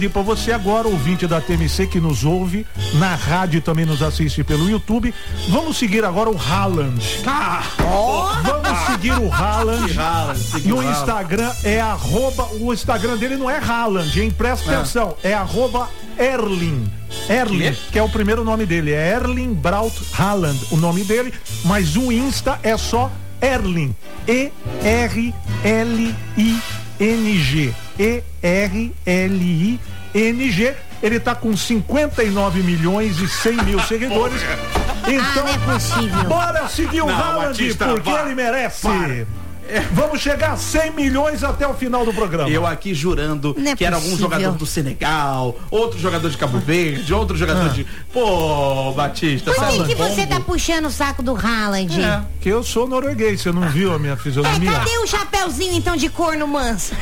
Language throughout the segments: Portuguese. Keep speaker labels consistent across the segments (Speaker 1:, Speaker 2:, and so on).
Speaker 1: E para você agora, ouvinte da TMC que nos ouve na rádio e também nos assiste pelo YouTube, vamos seguir agora o Haaland. Vamos seguir o Haaland. E o Instagram é o Instagram dele não é Haaland, hein? Presta atenção, é @Erling, que é o primeiro nome dele, é Erling Braut Haaland, o nome dele, mas o Insta é só Erling, ERLING, ERLING. Ele tá com 59 milhões e 100 mil seguidores. Então,
Speaker 2: não é possível.
Speaker 1: Bora seguir o Haaland, porque ele merece. Vamos chegar a 100 milhões até o final do programa.
Speaker 3: Eu aqui jurando que era algum jogador do Senegal, outro jogador de Cabo Verde, outro jogador de... Pô, Batista,
Speaker 2: por que você tá puxando o saco do Haaland?
Speaker 1: Que eu sou norueguês, você não viu a minha fisionomia?
Speaker 2: Cadê o chapeuzinho então de corno manso?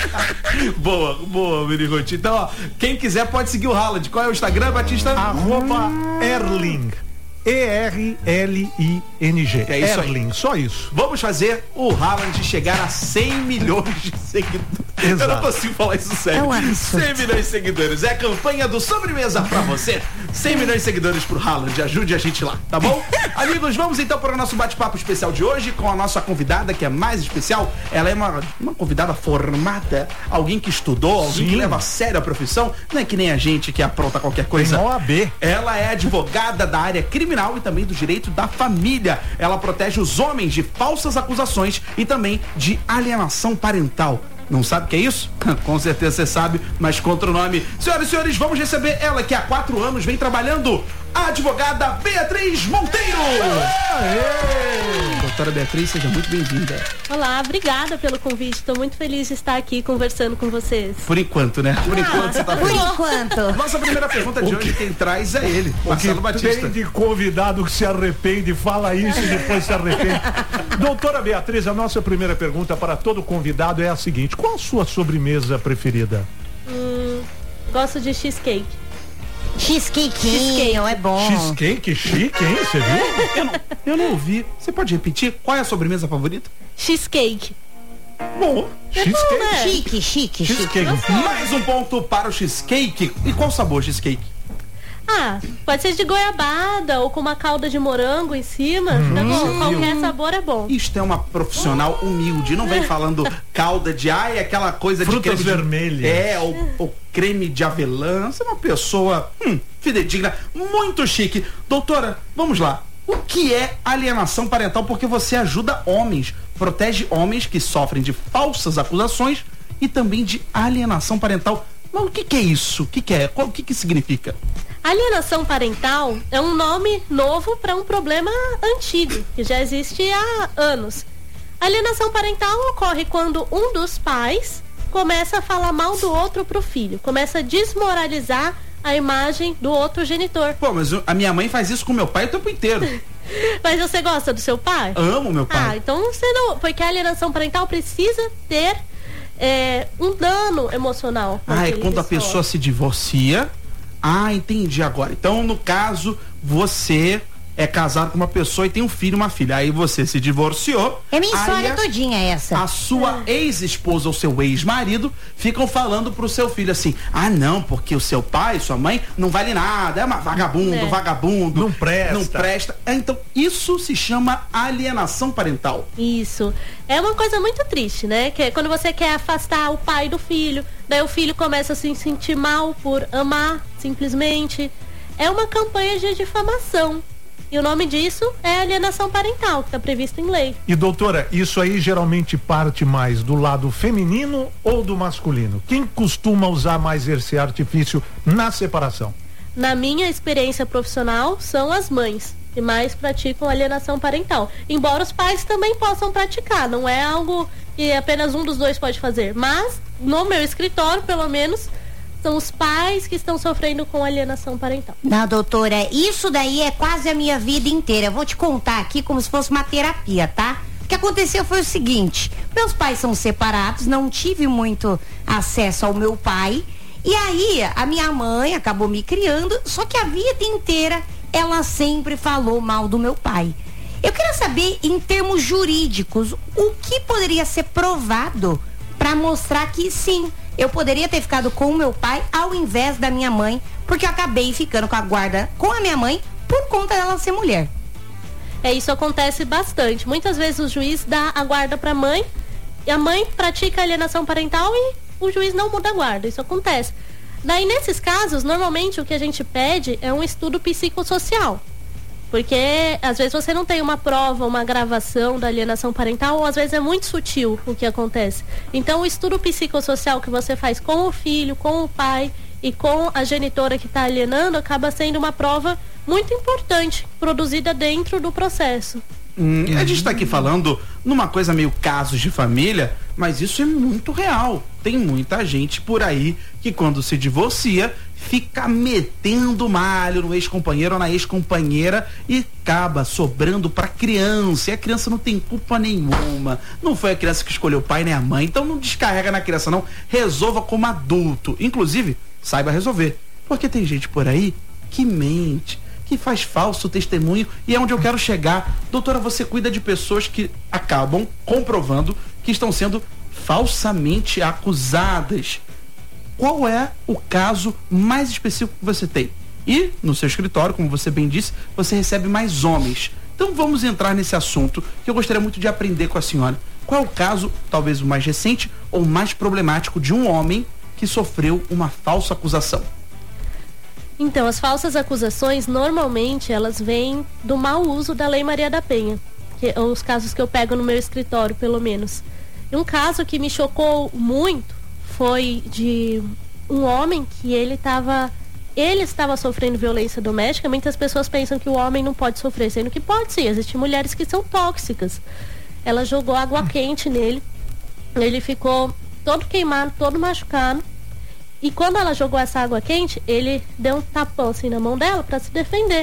Speaker 3: Boa, Mirigotti. Então, ó, quem quiser pode seguir o Haaland. Qual é o Instagram, Batista?
Speaker 1: @Erling. ERLING.
Speaker 3: É isso
Speaker 1: Erling,
Speaker 3: aí.
Speaker 1: só isso.
Speaker 3: Vamos fazer o Haaland chegar a 100 milhões de seguidores.
Speaker 1: Exato.
Speaker 3: Eu não consigo falar isso sério.
Speaker 2: É um absurdo.
Speaker 3: 100 milhões de seguidores. É a campanha do Sobremesa pra você. 100 milhões de seguidores pro Haaland. Ajude a gente lá, tá bom? Amigos, vamos então para o nosso bate-papo especial de hoje com a nossa convidada, que é mais especial. Ela é uma convidada formada, alguém que estudou, alguém que leva a sério a profissão. Não é que nem a gente que apronta qualquer coisa.
Speaker 1: Tem OAB.
Speaker 3: Ela é advogada da área criminal e também do direito da família. Ela protege os homens de falsas acusações e também de alienação parental. Não sabe o que é isso? Com certeza você sabe, mas contra o nome. Senhoras e senhores, vamos receber ela que há 4 anos vem trabalhando, a advogada Beatriz Monteiro. Doutora Beatriz, seja muito bem-vinda.
Speaker 4: Olá, obrigada pelo convite. Estou muito feliz de estar aqui conversando com vocês.
Speaker 3: Por enquanto, né? Por enquanto você tá
Speaker 2: Por
Speaker 3: feliz.
Speaker 2: enquanto.
Speaker 3: Nossa primeira pergunta de hoje, quem traz é ele, Marcelo Batista.
Speaker 1: Tem de convidado que se arrepende, fala isso e depois se arrepende. Doutora Beatriz, a nossa primeira pergunta para todo convidado é a seguinte: qual a sua sobremesa preferida?
Speaker 4: Gosto de cheesecake.
Speaker 2: Cheesecake é bom.
Speaker 1: Cheesecake chique, hein? Você viu?
Speaker 3: Eu não ouvi. Você pode repetir? Qual é a sobremesa favorita?
Speaker 4: Cheesecake.
Speaker 1: Bom, cheesecake.
Speaker 2: Chique.
Speaker 1: Cheesecake.
Speaker 3: Mais um ponto para o cheesecake. E qual sabor cheesecake?
Speaker 4: Pode ser de goiabada ou com uma calda de morango em cima. Tá bom, qualquer sabor é bom.
Speaker 3: Isto é uma profissional humilde. Não vem falando calda de aquela coisa
Speaker 1: frutas
Speaker 3: de creme
Speaker 1: vermelhas.
Speaker 3: Ou creme de avelã. Você é uma pessoa fidedigna, muito chique. Doutora, vamos lá. O que é alienação parental? Porque você ajuda homens, protege homens que sofrem de falsas acusações e também de alienação parental. Mas o que é isso? O que é? O que significa?
Speaker 4: Alienação parental é um nome novo para um problema antigo, que já existe há anos. Alienação parental ocorre quando um dos pais começa a falar mal do outro pro filho, começa a desmoralizar a imagem do outro genitor.
Speaker 3: Pô, mas a minha mãe faz isso com meu pai o tempo inteiro.
Speaker 4: Mas você gosta do seu pai?
Speaker 3: Amo meu pai.
Speaker 4: Então você não... Porque a alienação parental precisa ter um dano emocional.
Speaker 3: É quando a pessoa se divorcia. Entendi agora. Então, no caso, você é casado com uma pessoa e tem um filho e uma filha. Aí você se divorciou.
Speaker 2: É minha história todinha essa.
Speaker 3: A sua ex-esposa ou seu ex-marido ficam falando pro seu filho assim: não, porque o seu pai, sua mãe, não vale nada, é uma vagabundo.
Speaker 1: Não presta.
Speaker 3: Então, isso se chama alienação parental.
Speaker 4: Isso. É uma coisa muito triste, né? Que é quando você quer afastar o pai do filho, daí o filho começa a se sentir mal por amar, simplesmente. É uma campanha de difamação. E o nome disso é alienação parental, que está previsto em lei.
Speaker 1: E doutora, isso aí geralmente parte mais do lado feminino ou do masculino? Quem costuma usar mais esse artifício na separação?
Speaker 4: Na minha experiência profissional, são as mães que mais praticam alienação parental. Embora os pais também possam praticar, não é algo que apenas um dos dois pode fazer. Mas, no meu escritório, pelo menos, são os pais que estão sofrendo com alienação parental.
Speaker 2: Não, doutora, isso daí é quase a minha vida inteira. Eu vou te contar aqui como se fosse uma terapia, tá? O que aconteceu foi o seguinte: meus pais são separados, não tive muito acesso ao meu pai. E aí, a minha mãe acabou me criando, só que a vida inteira ela sempre falou mal do meu pai. Eu queria saber, em termos jurídicos, o que poderia ser provado para mostrar que sim, eu poderia ter ficado com o meu pai ao invés da minha mãe, porque eu acabei ficando com a guarda com a minha mãe por conta dela ser mulher.
Speaker 4: Isso acontece bastante. Muitas vezes o juiz dá a guarda para a mãe e a mãe pratica alienação parental e o juiz não muda a guarda. Isso acontece. Daí, nesses casos, normalmente o que a gente pede é um estudo psicossocial. Porque às vezes você não tem uma prova, uma gravação da alienação parental, ou às vezes é muito sutil o que acontece. Então, o estudo psicossocial que você faz com o filho, com o pai e com a genitora que está alienando acaba sendo uma prova muito importante, produzida dentro do processo.
Speaker 3: A gente está aqui falando numa coisa meio casos de família, mas isso é muito real. Tem muita gente por aí que quando se divorcia fica metendo malho no ex-companheiro ou na ex-companheira e acaba sobrando pra criança. E a criança não tem culpa nenhuma. Não foi a criança que escolheu o pai nem a mãe. Então não descarrega na criança, não. Resolva como adulto. Inclusive, saiba resolver. Porque tem gente por aí que mente, que faz falso testemunho, e é onde eu quero chegar. Doutora, você cuida de pessoas que acabam comprovando que estão sendo falsamente acusadas. Qual é o caso mais específico que você tem? E no seu escritório, como você bem disse, você recebe mais homens. Então vamos entrar nesse assunto que eu gostaria muito de aprender com a senhora. Qual é o caso, talvez o mais recente ou mais problemático, de um homem que sofreu uma falsa acusação?
Speaker 4: Então, as falsas acusações, normalmente, elas vêm do mau uso da Lei Maria da Penha, que são os casos que eu pego no meu escritório, pelo menos. E um caso que me chocou muito foi de um homem que ele estava sofrendo violência doméstica. Muitas pessoas pensam que o homem não pode sofrer, sendo que pode sim. Existem mulheres que são tóxicas. Ela jogou água quente nele, ele ficou todo queimado, todo machucado. E quando ela jogou essa água quente, ele deu um tapão assim na mão dela para se defender.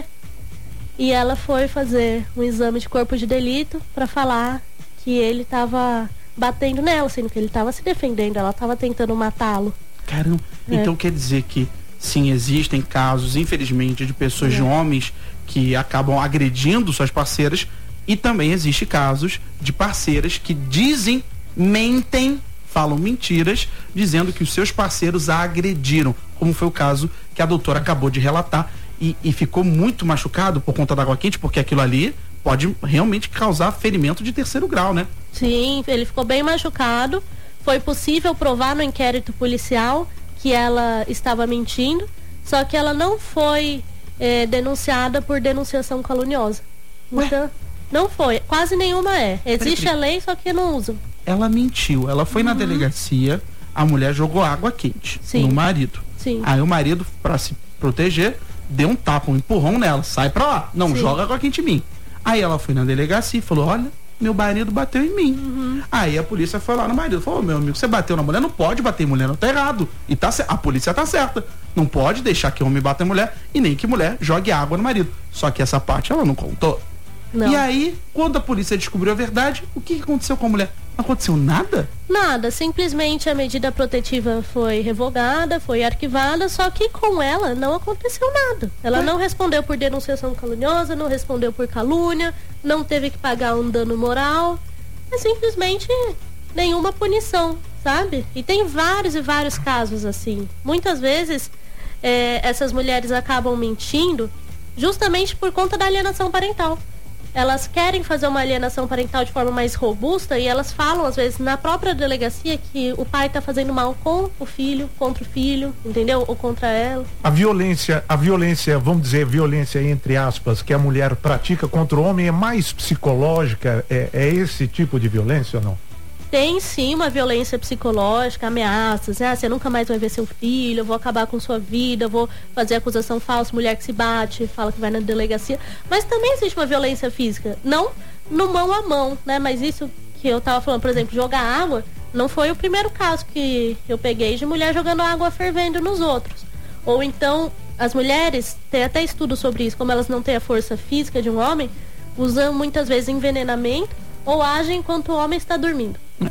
Speaker 4: E ela foi fazer um exame de corpo de delito para falar que ele estava batendo nela, sendo que ele estava se defendendo, ela estava tentando matá-lo.
Speaker 3: Caramba, então quer dizer que sim, existem casos, infelizmente, de pessoas, de homens que acabam agredindo suas parceiras, e também existe casos de parceiras que dizem, mentem, falam mentiras, dizendo que os seus parceiros a agrediram, como foi o caso que a doutora acabou de relatar, e ficou muito machucado por conta da água quente, porque aquilo ali pode realmente causar ferimento de 3º grau, né?
Speaker 4: Sim, ele ficou bem machucado. Foi possível provar no inquérito policial que ela estava mentindo, só que ela não foi denunciada por denunciação caluniosa. Então, não foi, quase nenhuma é. Existe a lei, só que não usam. Ela
Speaker 3: mentiu, ela foi na delegacia, a mulher jogou água quente no marido.
Speaker 4: Sim.
Speaker 3: Aí o marido, para se proteger, deu um tapa, um empurrão nela, sai pra lá, não joga água quente em mim. Aí ela foi na delegacia e falou, olha, meu marido bateu em mim. Aí a polícia foi lá no marido, falou, meu amigo, você bateu na mulher, não pode bater em mulher, não, tá errado. E a polícia tá certa, não pode deixar que homem bata em mulher e nem que mulher jogue água no marido. Só que essa parte ela não contou. Não. E aí, quando a polícia descobriu a verdade, o que aconteceu com a mulher? Não aconteceu nada?
Speaker 4: Nada, simplesmente a medida protetiva foi revogada, foi arquivada, só que com ela não aconteceu nada. Ela não respondeu por denunciação caluniosa, não respondeu por calúnia, não teve que pagar um dano moral, é simplesmente nenhuma punição, sabe? E tem vários e vários casos assim. Muitas vezes essas mulheres acabam mentindo justamente por conta da alienação parental. Elas querem fazer uma alienação parental de forma mais robusta e elas falam, às vezes, na própria delegacia que o pai está fazendo mal com o filho, contra o filho, entendeu? Ou contra ela.
Speaker 1: A violência, vamos dizer, violência entre aspas, que a mulher pratica contra o homem é mais psicológica? É esse tipo de violência ou não?
Speaker 4: Tem sim uma violência psicológica, ameaças, você nunca mais vai ver seu filho, eu vou acabar com sua vida, eu vou fazer acusação falsa, mulher que se bate, fala que vai na delegacia, mas também existe uma violência física, não no mão a mão, né, mas isso que eu tava falando, por exemplo, jogar água, não foi o primeiro caso que eu peguei de mulher jogando água fervendo nos outros, ou então as mulheres, tem até estudo sobre isso, como elas não têm a força física de um homem, usam muitas vezes envenenamento ou agem enquanto o homem está dormindo.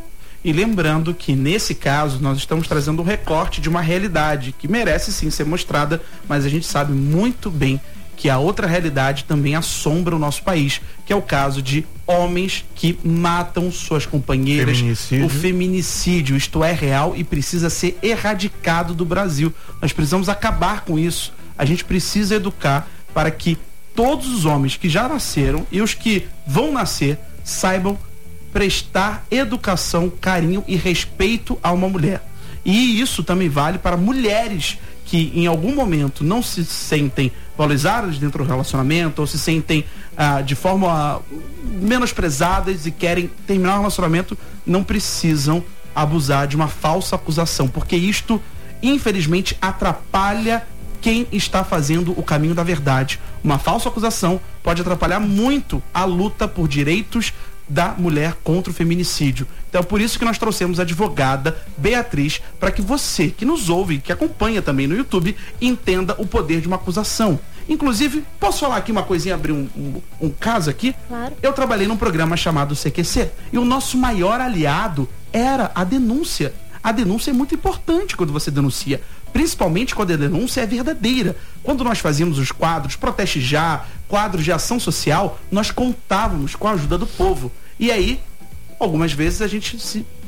Speaker 3: E lembrando que nesse caso nós estamos trazendo um recorte de uma realidade que merece sim ser mostrada, mas a gente sabe muito bem que a outra realidade também assombra o nosso país, que é o caso de homens que matam suas companheiras. O feminicídio, isto é real e precisa ser erradicado do Brasil. Nós precisamos acabar com isso. A gente precisa educar para que todos os homens que já nasceram e os que vão nascer saibam prestar educação, carinho e respeito a uma mulher. E isso também vale para mulheres que em algum momento não se sentem valorizadas dentro do relacionamento ou se sentem de forma menosprezadas e querem terminar o relacionamento, não precisam abusar de uma falsa acusação, porque isto infelizmente atrapalha quem está fazendo o caminho da verdade. Uma falsa acusação pode atrapalhar muito a luta por direitos da mulher contra o feminicídio. Então é por isso que nós trouxemos a advogada Beatriz, para que você que nos ouve, que acompanha também no YouTube, entenda o poder de uma acusação. Inclusive, posso falar aqui uma coisinha, abrir um caso aqui?
Speaker 4: Claro.
Speaker 3: Eu trabalhei num programa chamado CQC e o nosso maior aliado era a denúncia. A denúncia é muito importante quando você denuncia, principalmente quando a denúncia é verdadeira. Quando nós fazíamos os quadros Proteste Já, quadros de ação social, nós contávamos com a ajuda do povo. E aí, algumas vezes a gente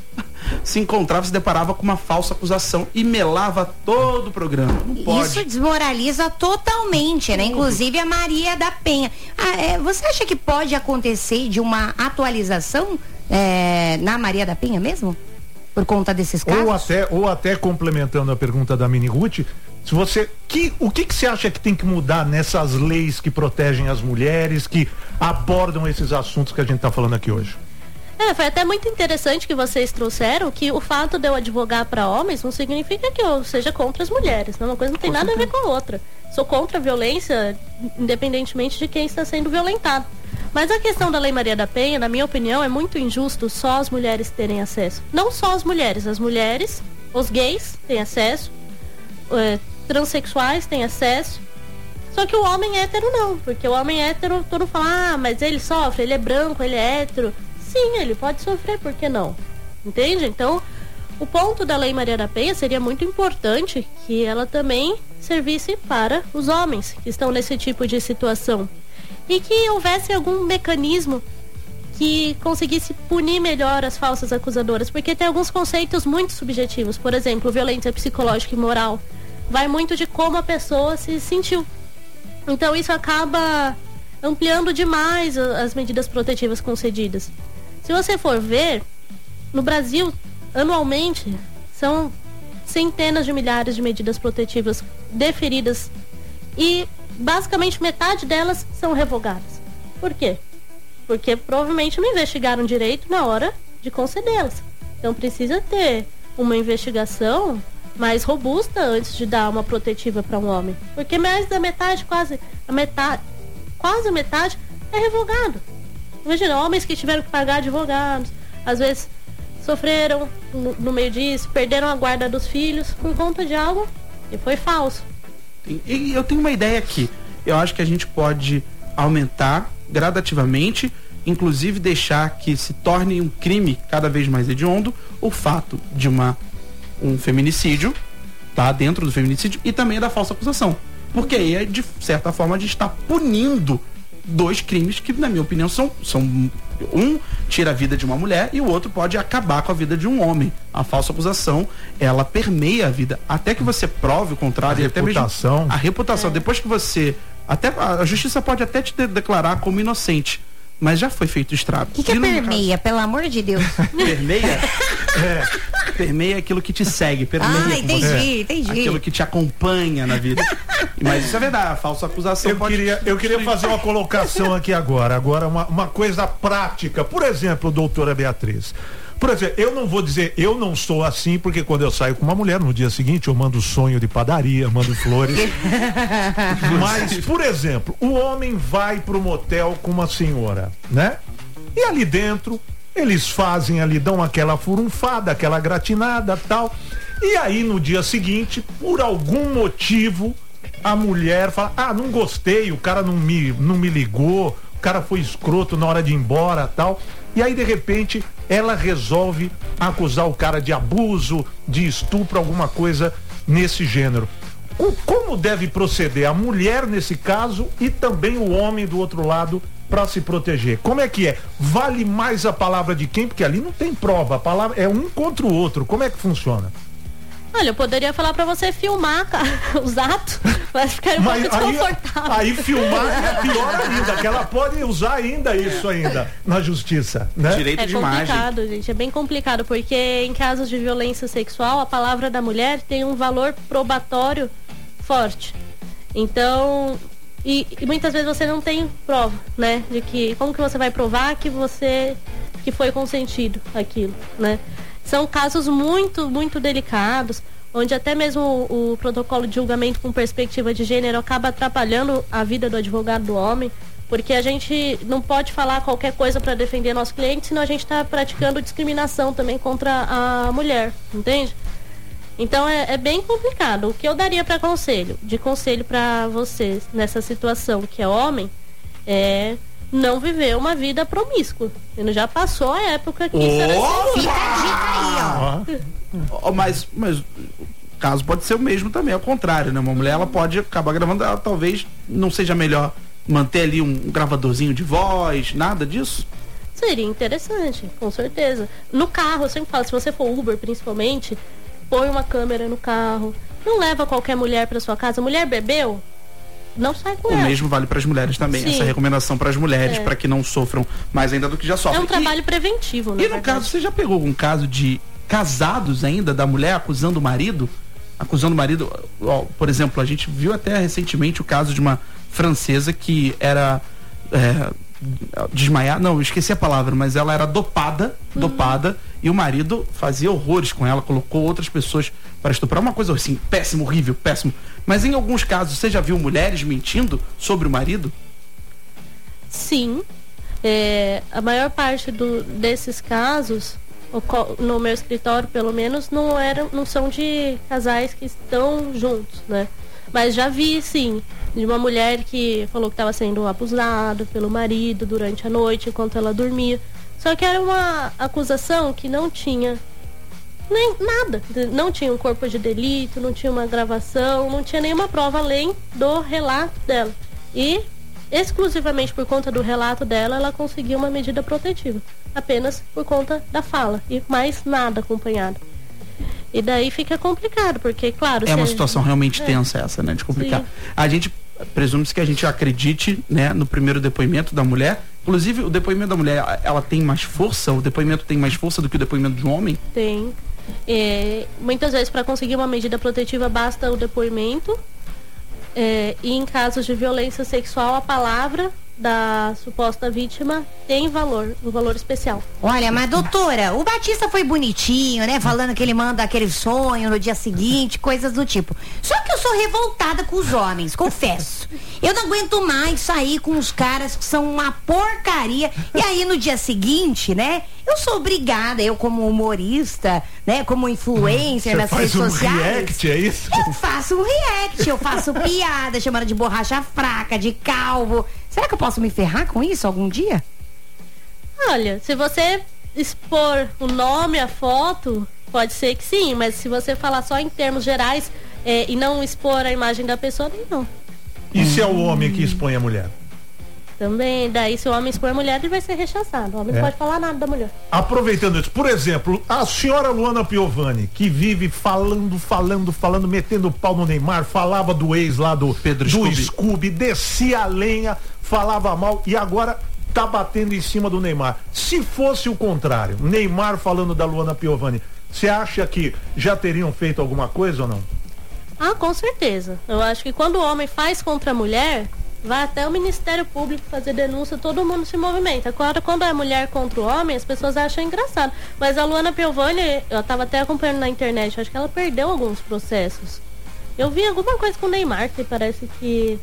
Speaker 3: se encontrava, se deparava com uma falsa acusação e melava todo o programa. Não pode.
Speaker 2: Isso desmoraliza totalmente, né? Inclusive a Maria da Penha. Você acha que pode acontecer de uma atualização na Maria da Penha mesmo? Por conta desses casos?
Speaker 1: Ou até complementando a pergunta da Mini Ruth, se você, o que você acha que tem que mudar nessas leis que protegem as mulheres, que abordam esses assuntos que a gente está falando aqui hoje?
Speaker 4: Foi até muito interessante que vocês trouxeram que o fato de eu advogar para homens não significa que eu seja contra as mulheres. Uma coisa não tem nada a ver com a outra. Sou contra a violência, independentemente de quem está sendo violentado. Mas a questão da Lei Maria da Penha, na minha opinião, é muito injusto só as mulheres terem acesso. Não só as mulheres, os gays têm acesso, transexuais têm acesso. Só que o homem hétero não, porque o homem hétero, todo mundo fala, mas ele sofre, ele é branco, ele é hétero. Sim, ele pode sofrer, por que não? Entende? Então, o ponto da Lei Maria da Penha seria muito importante que ela também servisse para os homens que estão nesse tipo de situação. E que houvesse algum mecanismo que conseguisse punir melhor as falsas acusadoras, porque tem alguns conceitos muito subjetivos. Por exemplo, violência psicológica e moral vai muito de como a pessoa se sentiu. Então isso acaba ampliando demais as medidas protetivas concedidas. Se você for ver, no Brasil, anualmente, são centenas de milhares de medidas protetivas deferidas e basicamente metade delas são revogadas. Por quê? Porque provavelmente não investigaram direito na hora de concedê-las. Então precisa ter uma investigação mais robusta antes de dar uma protetiva para um homem. Porque mais da metade, quase a metade é revogado. Imagina, homens que tiveram que pagar advogados, às vezes sofreram no meio disso, perderam a guarda dos filhos por conta de algo que foi falso.
Speaker 3: E eu tenho uma ideia aqui. Eu acho que a gente pode aumentar gradativamente, inclusive deixar que se torne um crime cada vez mais hediondo o fato de um feminicídio, tá? Dentro do feminicídio e também da falsa acusação. Porque aí é, de certa forma, a gente está punindo dois crimes que, na minha opinião, são um tira a vida de uma mulher e o outro pode acabar com a vida de um homem. A falsa acusação, ela permeia a vida até que você prove o contrário.
Speaker 1: A reputação.
Speaker 3: Até mesmo a reputação. Depois que você, até a justiça pode até te declarar como inocente, mas já foi feito estrago.
Speaker 2: O que é permeia, pelo amor de Deus?
Speaker 3: Permeia? Permeia aquilo que te segue. Permeia
Speaker 2: entendi.
Speaker 3: Aquilo que te acompanha na vida. Mas isso é verdade, a falsa acusação
Speaker 1: eu queria fazer uma colocação aqui agora uma coisa prática. Por exemplo, doutora Beatriz, por exemplo, eu não vou dizer, eu não sou assim, porque quando eu saio com uma mulher, no dia seguinte eu mando sonho de padaria, mando flores. Mas, por exemplo, o homem vai pro motel com uma senhora, né? E ali dentro, eles fazem ali, dão aquela furunfada, aquela gratinada, tal. E aí, no dia seguinte, por algum motivo, a mulher fala, não gostei, o cara não me ligou, o cara foi escroto na hora de ir embora, tal. E aí, de repente, ela resolve acusar o cara de abuso, de estupro, alguma coisa nesse gênero. Como deve proceder a mulher nesse caso e também o homem do outro lado para se proteger? Como é que é? Vale mais a palavra de quem? Porque ali não tem prova, a palavra é um contra o outro. Como é que funciona?
Speaker 4: Olha, eu poderia falar pra você filmar os atos, mas ficar um pouco desconfortável.
Speaker 1: Aí filmar é pior ainda, que ela pode usar ainda isso ainda na justiça, né?
Speaker 3: Direito de imagem. É
Speaker 4: complicado, gente, é bem complicado, porque em casos de violência sexual, a palavra da mulher tem um valor probatório forte. Então, e muitas vezes você não tem prova, né? De que, como que você vai provar que foi consentido aquilo, né? São casos muito, muito delicados, onde até mesmo o protocolo de julgamento com perspectiva de gênero acaba atrapalhando a vida do advogado do homem, porque a gente não pode falar qualquer coisa para defender nosso cliente, senão a gente está praticando discriminação também contra a mulher, entende? Então é bem complicado. O que eu daria de conselho para vocês nessa situação, que é homem, é não viver uma vida promíscua. Ele já passou a época que isso era
Speaker 2: fica a dica aí, ó.
Speaker 3: Mas o caso pode ser o mesmo também, ao contrário, né? Uma mulher, ela pode acabar gravando, ela talvez não seja melhor manter ali um gravadorzinho de voz, nada disso?
Speaker 4: Seria interessante, com certeza. No carro, eu sempre falo, se você for Uber principalmente, põe uma câmera no carro, não leva qualquer mulher para sua casa. Mulher bebeu, não sai com ela.
Speaker 3: O mesmo vale para as mulheres também. Sim. Essa recomendação para as mulheres, para que não sofram mais ainda do que já sofrem.
Speaker 4: É um trabalho preventivo, né?
Speaker 3: E no caso, você já pegou algum caso de casados ainda, da mulher acusando o marido? Ó, por exemplo, a gente viu até recentemente o caso de uma francesa que era desmaiada, não, esqueci a palavra, mas ela era dopada, e o marido fazia horrores com ela, colocou outras pessoas para estuprar, uma coisa assim, péssimo, horrível, péssimo. Mas em alguns casos, você já viu mulheres mentindo sobre o marido?
Speaker 4: Sim. A maior parte desses casos, no meu escritório pelo menos, não são de casais que estão juntos, né? Mas já vi, sim, de uma mulher que falou que estava sendo abusada pelo marido durante a noite, enquanto ela dormia. Só que era uma acusação que não tinha nem nada. Não tinha um corpo de delito, não tinha uma gravação, não tinha nenhuma prova além do relato dela. E, exclusivamente por conta do relato dela, ela conseguiu uma medida protetiva. Apenas por conta da fala. E mais nada acompanhado. E daí fica complicado, porque, claro...
Speaker 3: É uma situação realmente tensa essa, né? De complicar. Sim. A gente presume-se que a gente acredite, né, no primeiro depoimento da mulher. Inclusive, o depoimento da mulher, ela tem mais força? O depoimento tem mais força do que o depoimento de um homem?
Speaker 4: Tem. Muitas vezes, para conseguir uma medida protetiva, basta o depoimento. E em casos de violência sexual, a palavra da suposta vítima tem um valor especial.
Speaker 2: Olha, mas doutora, o Batista foi bonitinho, né? Falando que ele manda aquele sonho no dia seguinte, coisas do tipo. Só que eu sou revoltada com os homens, confesso. Eu não aguento mais sair com os caras que são uma porcaria. E aí no dia seguinte, né? Eu sou obrigada, eu como humorista, né? Como influencer nas redes sociais.
Speaker 1: Você faz um react, é isso?
Speaker 2: Eu faço um react, eu faço piada, chamando de borracha fraca, de calvo. Será que eu posso me ferrar com isso algum dia?
Speaker 4: Olha, se você expor o nome, a foto, pode ser que sim, mas se você falar só em termos gerais e não expor a imagem da pessoa, nem não.
Speaker 1: E se é o homem que expõe a mulher?
Speaker 4: Também, daí se o homem expor a mulher, ele vai ser rechaçado. O homem não pode falar nada da mulher.
Speaker 1: Aproveitando isso, por exemplo, a senhora Luana Piovani, que vive falando, metendo o pau no Neymar, falava do ex lá do Scooby, descia a lenha, falava mal e agora tá batendo em cima do Neymar. Se fosse o contrário, Neymar falando da Luana Piovani, você acha que já teriam feito alguma coisa ou não?
Speaker 4: Ah, com certeza. Eu acho que quando o homem faz contra a mulher, vai até o Ministério Público fazer denúncia, todo mundo se movimenta. Agora, quando é mulher contra o homem, as pessoas acham engraçado. Mas a Luana Piovani, eu tava até acompanhando na internet, acho que ela perdeu alguns processos. Eu vi alguma coisa com o Neymar, que parece que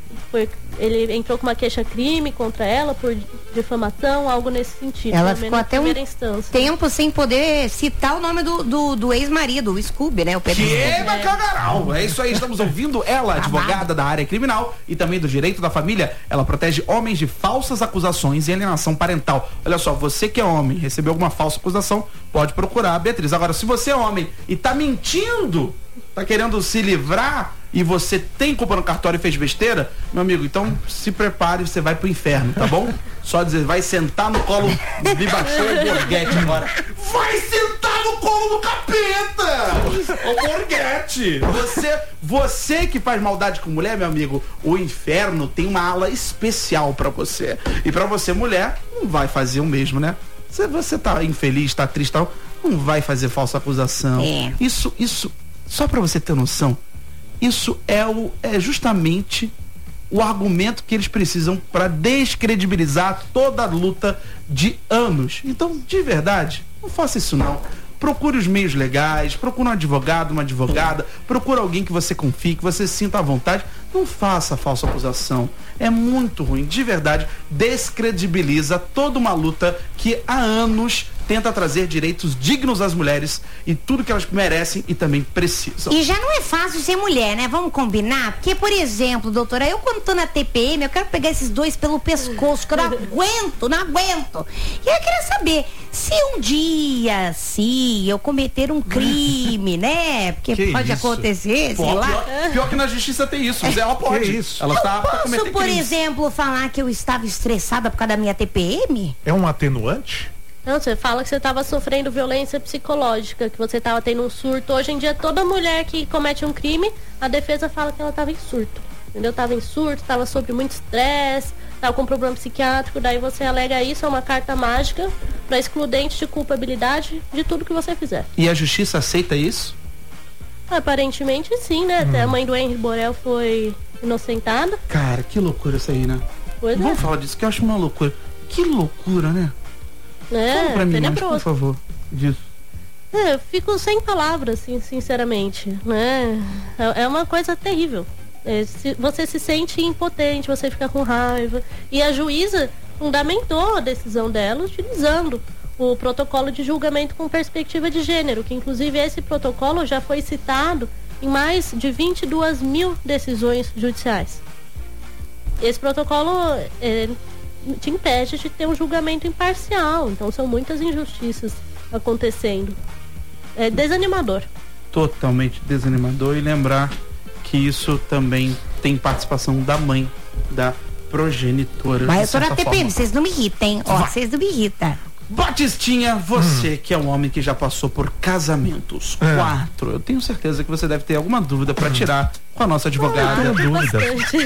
Speaker 4: ele entrou com uma queixa-crime contra ela por difamação, algo nesse sentido.
Speaker 2: Ela ficou até um tempo sem poder citar o nome do ex-marido, o Scooby, né? O Pedro
Speaker 3: Scooby. É isso aí, estamos ouvindo ela, advogada da área criminal e também do direito da família. Ela protege homens de falsas acusações e alienação parental. Olha só, você que é homem, recebeu alguma falsa acusação, pode procurar a Beatriz. Agora, se você é homem e tá mentindo, tá querendo se livrar e você tem culpa no cartório e fez besteira, meu amigo, então se prepare, você vai pro inferno, tá bom? Só dizer, vai sentar no colo de baixou o Borghetti agora. Vai sentar no colo do capeta! Ô Borghetti! Você que faz maldade com mulher, meu amigo, o inferno tem uma ala especial pra você. E pra você, mulher, não vai fazer o mesmo, né? Se você tá infeliz, tá triste, tal, não vai fazer falsa acusação.
Speaker 2: É.
Speaker 3: Isso, só pra você ter noção, isso é justamente o argumento que eles precisam para descredibilizar toda a luta de anos. Então, de verdade, não faça isso não. Procure os meios legais, procure um advogado, uma advogada, procure alguém que você confie, que você sinta à vontade. Não faça falsa acusação. É muito ruim, de verdade, descredibiliza toda uma luta que há anos tenta trazer direitos dignos às mulheres e tudo que elas merecem e também precisam.
Speaker 2: E já não é fácil ser mulher, né? Vamos combinar? Porque, por exemplo, doutora, eu quando tô na TPM, eu quero pegar esses dois pelo pescoço, que eu não aguento. E eu queria saber, se um dia, se eu cometer um crime, né? Porque
Speaker 1: Que
Speaker 2: pode
Speaker 1: isso?
Speaker 2: acontecer, sei lá.
Speaker 3: Pior que na justiça tem isso, mas ela pode.
Speaker 1: Que isso?
Speaker 3: Ela tá pra
Speaker 2: Posso,
Speaker 3: cometer
Speaker 2: por
Speaker 3: crimes.
Speaker 2: exemplo, falar que eu estava estressada por causa da minha TPM?
Speaker 1: É um atenuante?
Speaker 4: Não, você fala que você estava sofrendo violência psicológica, que você estava tendo um surto. Hoje em dia, toda mulher que comete um crime, a defesa fala que ela estava em surto. Entendeu? Estava em surto, estava sob muito estresse, estava com problema psiquiátrico. Daí você alega isso, é uma carta mágica para excludente de culpabilidade de tudo que você fizer.
Speaker 3: E a justiça aceita isso?
Speaker 4: Aparentemente sim, né? Até a mãe do Henry Borel foi inocentada.
Speaker 3: Cara, que loucura isso aí, né?
Speaker 4: Pois
Speaker 3: Vamos
Speaker 4: é.
Speaker 3: falar disso, que eu acho uma loucura. Que loucura, né? Fala pra mim mais, por
Speaker 4: tenebroso.
Speaker 3: favor, disso.
Speaker 4: Eu fico sem palavras, assim, sinceramente, né? É uma coisa terrível. Você se sente impotente, você fica com raiva. E a juíza fundamentou a decisão dela utilizando o protocolo de julgamento com perspectiva de gênero, que inclusive esse protocolo já foi citado em mais de 22 mil decisões judiciais. Esse protocolo te impede de ter um julgamento imparcial, então são muitas injustiças acontecendo. É desanimador.
Speaker 3: Totalmente desanimador. E lembrar que isso também tem participação da mãe, da progenitora.
Speaker 2: Mas
Speaker 3: de
Speaker 2: eu tô na
Speaker 3: certa
Speaker 2: TPM,
Speaker 3: forma.
Speaker 2: vocês não me irritem, ó, vocês não me irritam.
Speaker 3: Batistinha, você que é um homem que já passou por casamentos, 4, eu tenho certeza que você deve ter alguma dúvida pra tirar com a nossa advogada.
Speaker 1: Não tenho dúvida.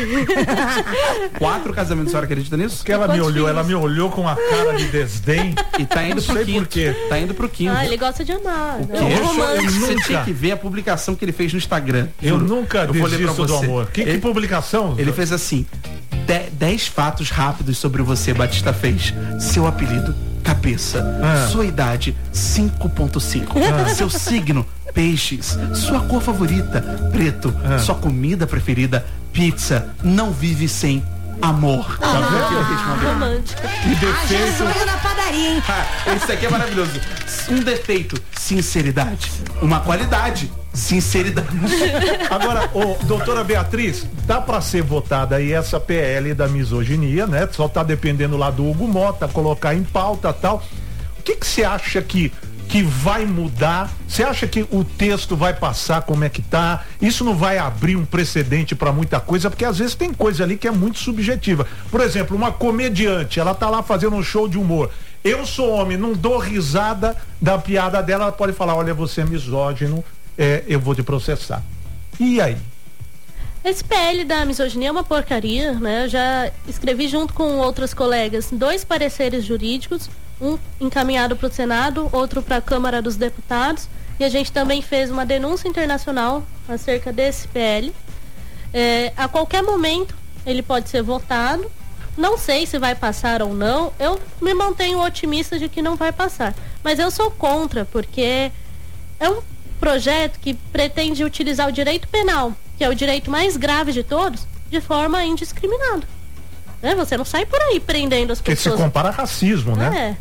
Speaker 3: 4 casamentos, a senhora acredita nisso?
Speaker 1: Que ela me olhou com a cara de desdém.
Speaker 3: E tá indo
Speaker 1: Não sei
Speaker 3: pro
Speaker 1: por
Speaker 3: quinto.
Speaker 1: quê.
Speaker 3: Tá indo pro quinto.
Speaker 4: Ele gosta de amar.
Speaker 3: O
Speaker 4: né?
Speaker 3: quê?
Speaker 4: É um romance.
Speaker 3: Você
Speaker 1: nunca-
Speaker 3: tinha que ver a publicação que ele fez no Instagram.
Speaker 1: Eu
Speaker 3: Juro.
Speaker 1: nunca
Speaker 3: vou ler pra
Speaker 1: desisto do
Speaker 3: você.
Speaker 1: amor. Que
Speaker 3: Ele-
Speaker 1: publicação?
Speaker 3: Ele fez assim: 10 fatos rápidos sobre você, Batista fez. Seu apelido, cabeça. Sua idade, 5.5. Seu signo, peixes. Sua cor favorita, preto. Sua comida preferida, pizza. Não vive sem amor. Tá vendo o que ele respondeu?
Speaker 4: Romântica.
Speaker 1: E
Speaker 2: Ah, já
Speaker 1: defeito.
Speaker 2: sou eu na padaria, hein?
Speaker 3: Esse aqui é maravilhoso. Um defeito, sinceridade. Uma qualidade, sinceridade.
Speaker 1: Agora, doutora Beatriz, dá pra ser votada aí essa PL da misoginia, né? Só tá dependendo lá do Hugo Mota, colocar em pauta e tal. O que você acha que vai mudar? Você acha que o texto vai passar como é que tá? Isso não vai abrir um precedente pra muita coisa? Porque às vezes tem coisa ali que é muito subjetiva. Por exemplo, uma comediante, ela tá lá fazendo um show de humor. Eu sou homem, não dou risada da piada dela, ela pode falar, olha, você é misógino, eu vou te processar. E aí?
Speaker 4: Esse PL da misoginia é uma porcaria, né? Eu já escrevi junto com outros colegas 2 pareceres jurídicos, um encaminhado para o Senado, outro para a Câmara dos Deputados, e a gente também fez uma denúncia internacional acerca desse PL. A qualquer momento ele pode ser votado. Não sei se vai passar ou não. Eu me mantenho otimista de que não vai passar. Mas eu sou contra, porque é um projeto que pretende utilizar o direito penal, que é o direito mais grave de todos, de forma indiscriminada. Você não sai por aí prendendo as
Speaker 1: Porque se
Speaker 4: pessoas.
Speaker 1: compara a racismo, né?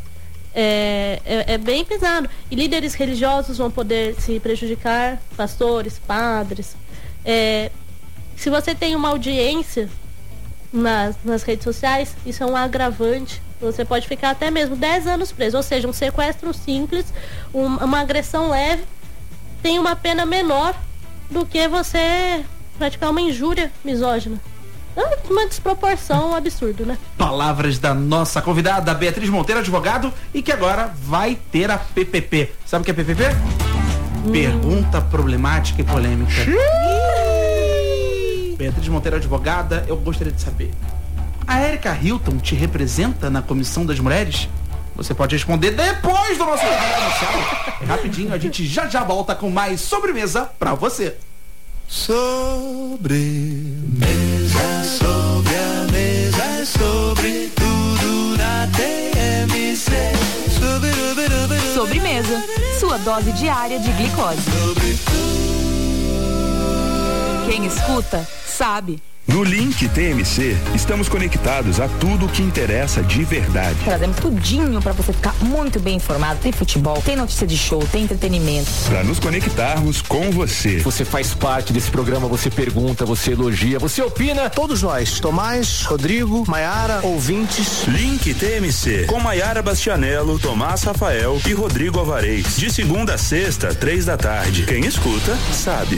Speaker 4: É bem pesado. E líderes religiosos vão poder se prejudicar, pastores, padres. Se você tem uma audiência nas redes sociais, isso é um agravante. Você pode ficar até mesmo 10 anos preso. Ou seja, um sequestro simples, uma agressão leve, tem uma pena menor do que você praticar uma injúria misógina. É uma desproporção, um absurdo, né?
Speaker 3: Palavras da nossa convidada, Beatriz Monteiro, advogado, e que agora vai ter a PPP. Sabe o que é PPP? Pergunta problemática e polêmica. Beatriz Monteiro, advogada, eu gostaria de saber. A Erika Hilton te representa na Comissão das Mulheres? Você pode responder depois do nosso comercial. Rapidinho, a gente já volta com mais sobremesa pra você.
Speaker 5: Sobremesa, sobre a mesa, sobre tudo na TMC.
Speaker 6: Sobremesa, sua dose diária de glicose. Quem escuta, sabe.
Speaker 7: No Link TMC, estamos conectados a tudo o que interessa de verdade.
Speaker 6: Trazemos tudinho pra você ficar muito bem informado. Tem futebol, tem notícia de show, tem entretenimento.
Speaker 7: Para nos conectarmos com você.
Speaker 8: Você faz parte desse programa, você pergunta, você elogia, você opina.
Speaker 9: Todos nós, Tomás, Rodrigo, Maiara, ouvintes.
Speaker 7: Link TMC, com Maiara Bastianello, Tomás Rafael e Rodrigo Alvarez. De segunda a sexta, 15h. Quem escuta, sabe.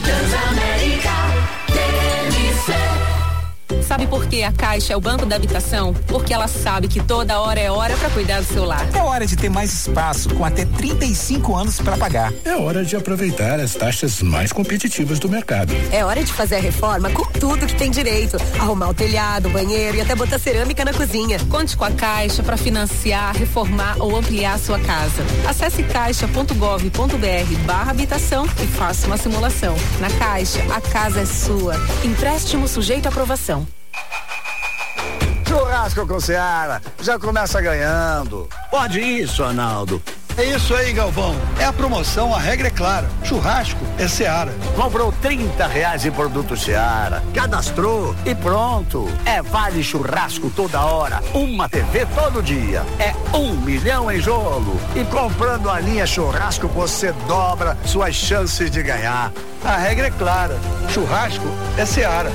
Speaker 6: Sabe por que a Caixa é o banco da habitação? Porque ela sabe que toda hora é hora para cuidar do seu lar.
Speaker 10: É hora de ter mais espaço, com até 35 anos para pagar.
Speaker 11: É hora de aproveitar as taxas mais competitivas do mercado.
Speaker 12: É hora de fazer a reforma com tudo que tem direito. Arrumar o telhado, o banheiro e até botar cerâmica na cozinha.
Speaker 6: Conte com a Caixa para financiar, reformar ou ampliar a sua casa. Acesse caixa.gov.br/habitação e faça uma simulação. Na Caixa, a casa é sua. Empréstimo sujeito à aprovação.
Speaker 13: Churrasco com Seara, já começa ganhando.
Speaker 14: Pode isso, Arnaldo.
Speaker 15: É isso aí, Galvão. É a promoção, a regra é clara. Churrasco é Seara.
Speaker 14: Comprou R$30 em produto Seara, cadastrou e pronto. É vale churrasco toda hora, uma TV todo dia. É 1 milhão em jogo. E comprando a linha churrasco, você dobra suas chances de ganhar.
Speaker 15: A regra é clara. Churrasco é Seara.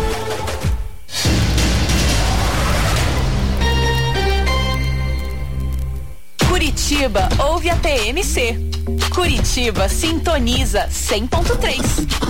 Speaker 6: Curitiba ouve a TMC. Curitiba sintoniza 100.3.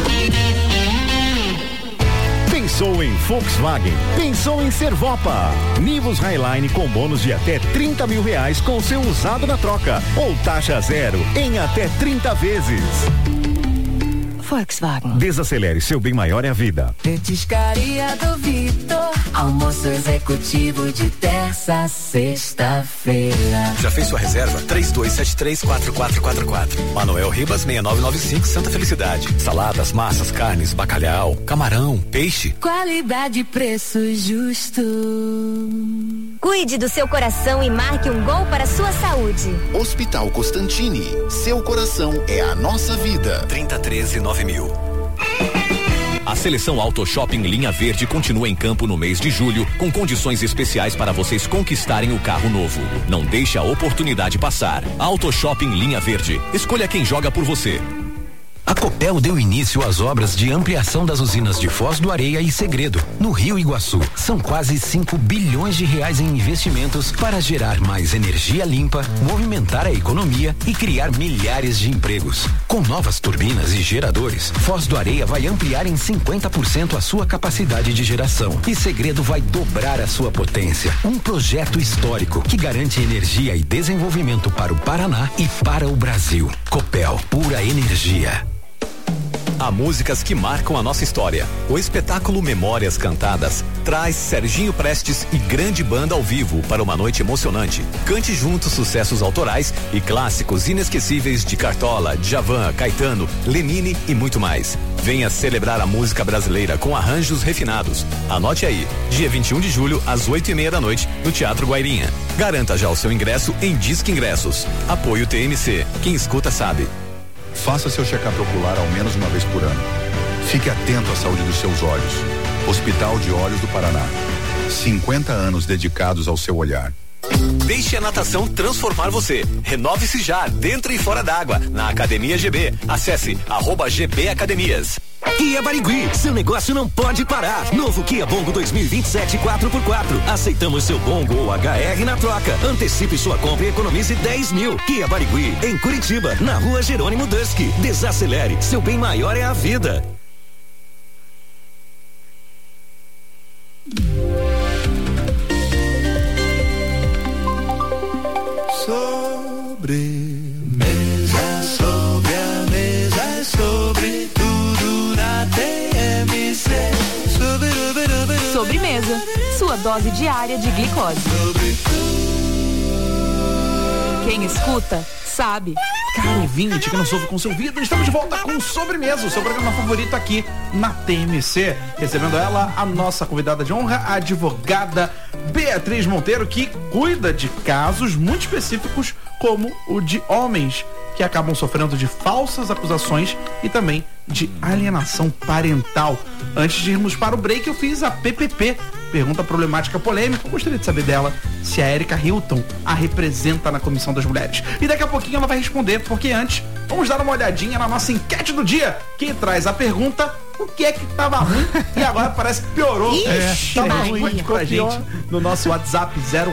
Speaker 16: Pensou em Volkswagen? Pensou em Servopa? Nivus Highline com bônus de até R$30 mil com seu usado na troca. Ou taxa zero em até 30 vezes.
Speaker 6: Volkswagen.
Speaker 16: Desacelere, seu bem maior é a vida.
Speaker 17: Petiscaria do Vitor. Almoço executivo de terça a sexta-feira.
Speaker 18: Já fez sua reserva? 32734444. Manuel Ribas 6995, Santa Felicidade. Saladas, massas, carnes, bacalhau, camarão, peixe.
Speaker 17: Qualidade e preço justo.
Speaker 19: Cuide do seu coração e marque um gol para a sua saúde.
Speaker 20: Hospital Costantini. Seu coração é a nossa vida.
Speaker 18: 3013-9000. A seleção Auto Shopping Linha Verde continua em campo no mês de julho, com condições especiais para vocês conquistarem o carro novo. Não deixe a oportunidade passar. Auto Shopping Linha Verde. Escolha quem joga por você.
Speaker 21: A Copel deu início às obras de ampliação das usinas de Foz do Areia e Segredo, no Rio Iguaçu. São quase 5 bilhões de reais em investimentos para gerar mais energia limpa, movimentar a economia e criar milhares de empregos. Com novas turbinas e geradores, Foz do Areia vai ampliar em 50% a sua capacidade de geração e Segredo vai dobrar a sua potência. Um projeto histórico que garante energia e desenvolvimento para o Paraná e para o Brasil. Copel, pura energia.
Speaker 18: Há músicas que marcam a nossa história. O espetáculo Memórias Cantadas traz Serginho Prestes e grande banda ao vivo para uma noite emocionante. Cante juntos sucessos autorais e clássicos inesquecíveis de Cartola, Djavan, Caetano, Lenine e muito mais. Venha celebrar a música brasileira com arranjos refinados. Anote aí, dia 21 de julho, às 20h30 no Teatro Guairinha. Garanta já o seu ingresso em Disque Ingressos. Apoio TMC. Quem escuta sabe.
Speaker 22: Faça seu check-up ocular ao menos uma vez por ano. Fique atento à saúde dos seus olhos. Hospital de Olhos do Paraná. 50 anos dedicados ao seu olhar.
Speaker 18: Deixe a natação transformar você. Renove-se já, dentro e fora d'água, na Academia GB. Acesse @GB Academias.
Speaker 23: Kia Barigui, seu negócio não pode parar. Novo Kia Bongo 2027 4x4. Aceitamos seu Bongo ou HR na troca. Antecipe sua compra e economize 10 mil. Kia Barigui, em Curitiba, na Rua Jerônimo Dusky. Desacelere, seu bem maior é a vida.
Speaker 6: Sobremesa, sua dose diária de glicose. Quem escuta, sabe.
Speaker 3: Caro ouvinte que nos ouve com seu ouvido, estamos de volta com Sobremesa, o seu programa favorito aqui na TMC. Recebendo ela, a nossa convidada de honra, a advogada Beatriz Monteiro, que cuida de casos muito específicos, como o de homens que acabam sofrendo de falsas acusações e também de alienação parental. Antes de irmos para o break, eu fiz a PPP, pergunta problemática polêmica. Eu gostaria de saber dela se a Erika Hilton a representa na Comissão das Mulheres. E daqui a pouquinho ela vai responder, porque antes vamos dar uma olhadinha na nossa enquete do dia, que traz a pergunta: o que é que tava ruim e agora parece que piorou. Tava ruim pra gente no nosso WhatsApp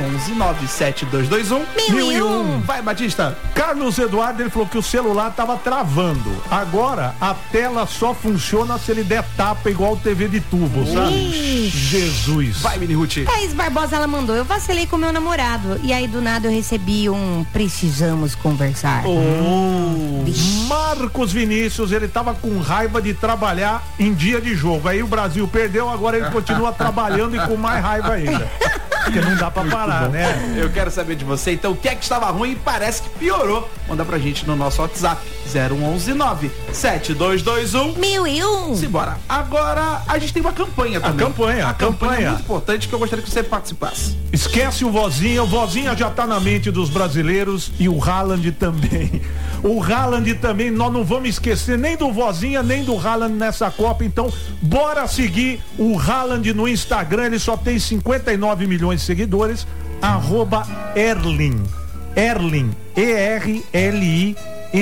Speaker 3: 011-97221-1001. Vai, Batista.
Speaker 1: Carlos Eduardo, ele falou que o celular tava travando. Agora a tela só funciona se ele der tapa igual TV de tubo, sabe? Jesus.
Speaker 3: Vai, Mini Ruth.
Speaker 2: Thaís Barbosa, ela mandou: eu vacilei com meu namorado e aí do nada eu recebi um precisamos conversar.
Speaker 1: Marcos Vinícius, ele tava com raiva de trabalhar em dia de jogo. Aí o Brasil perdeu, agora ele continua trabalhando e com mais raiva ainda. Porque não dá pra parar, né?
Speaker 3: Eu quero saber de você, então, o que é que estava ruim e parece que piorou. Manda pra gente no nosso WhatsApp 011-97221-1001. Simbora. Agora a gente tem uma campanha também.
Speaker 1: A campanha
Speaker 3: muito importante que eu gostaria que você participasse.
Speaker 1: Esquece o Vozinha já tá na mente dos brasileiros e o Haaland também. O Haaland também, nós não vamos esquecer nem do Vozinha, nem do Haaland nessa Copa, então bora seguir o Haaland no Instagram, ele só tem 59 milhões de seguidores, @Erling, ERLING,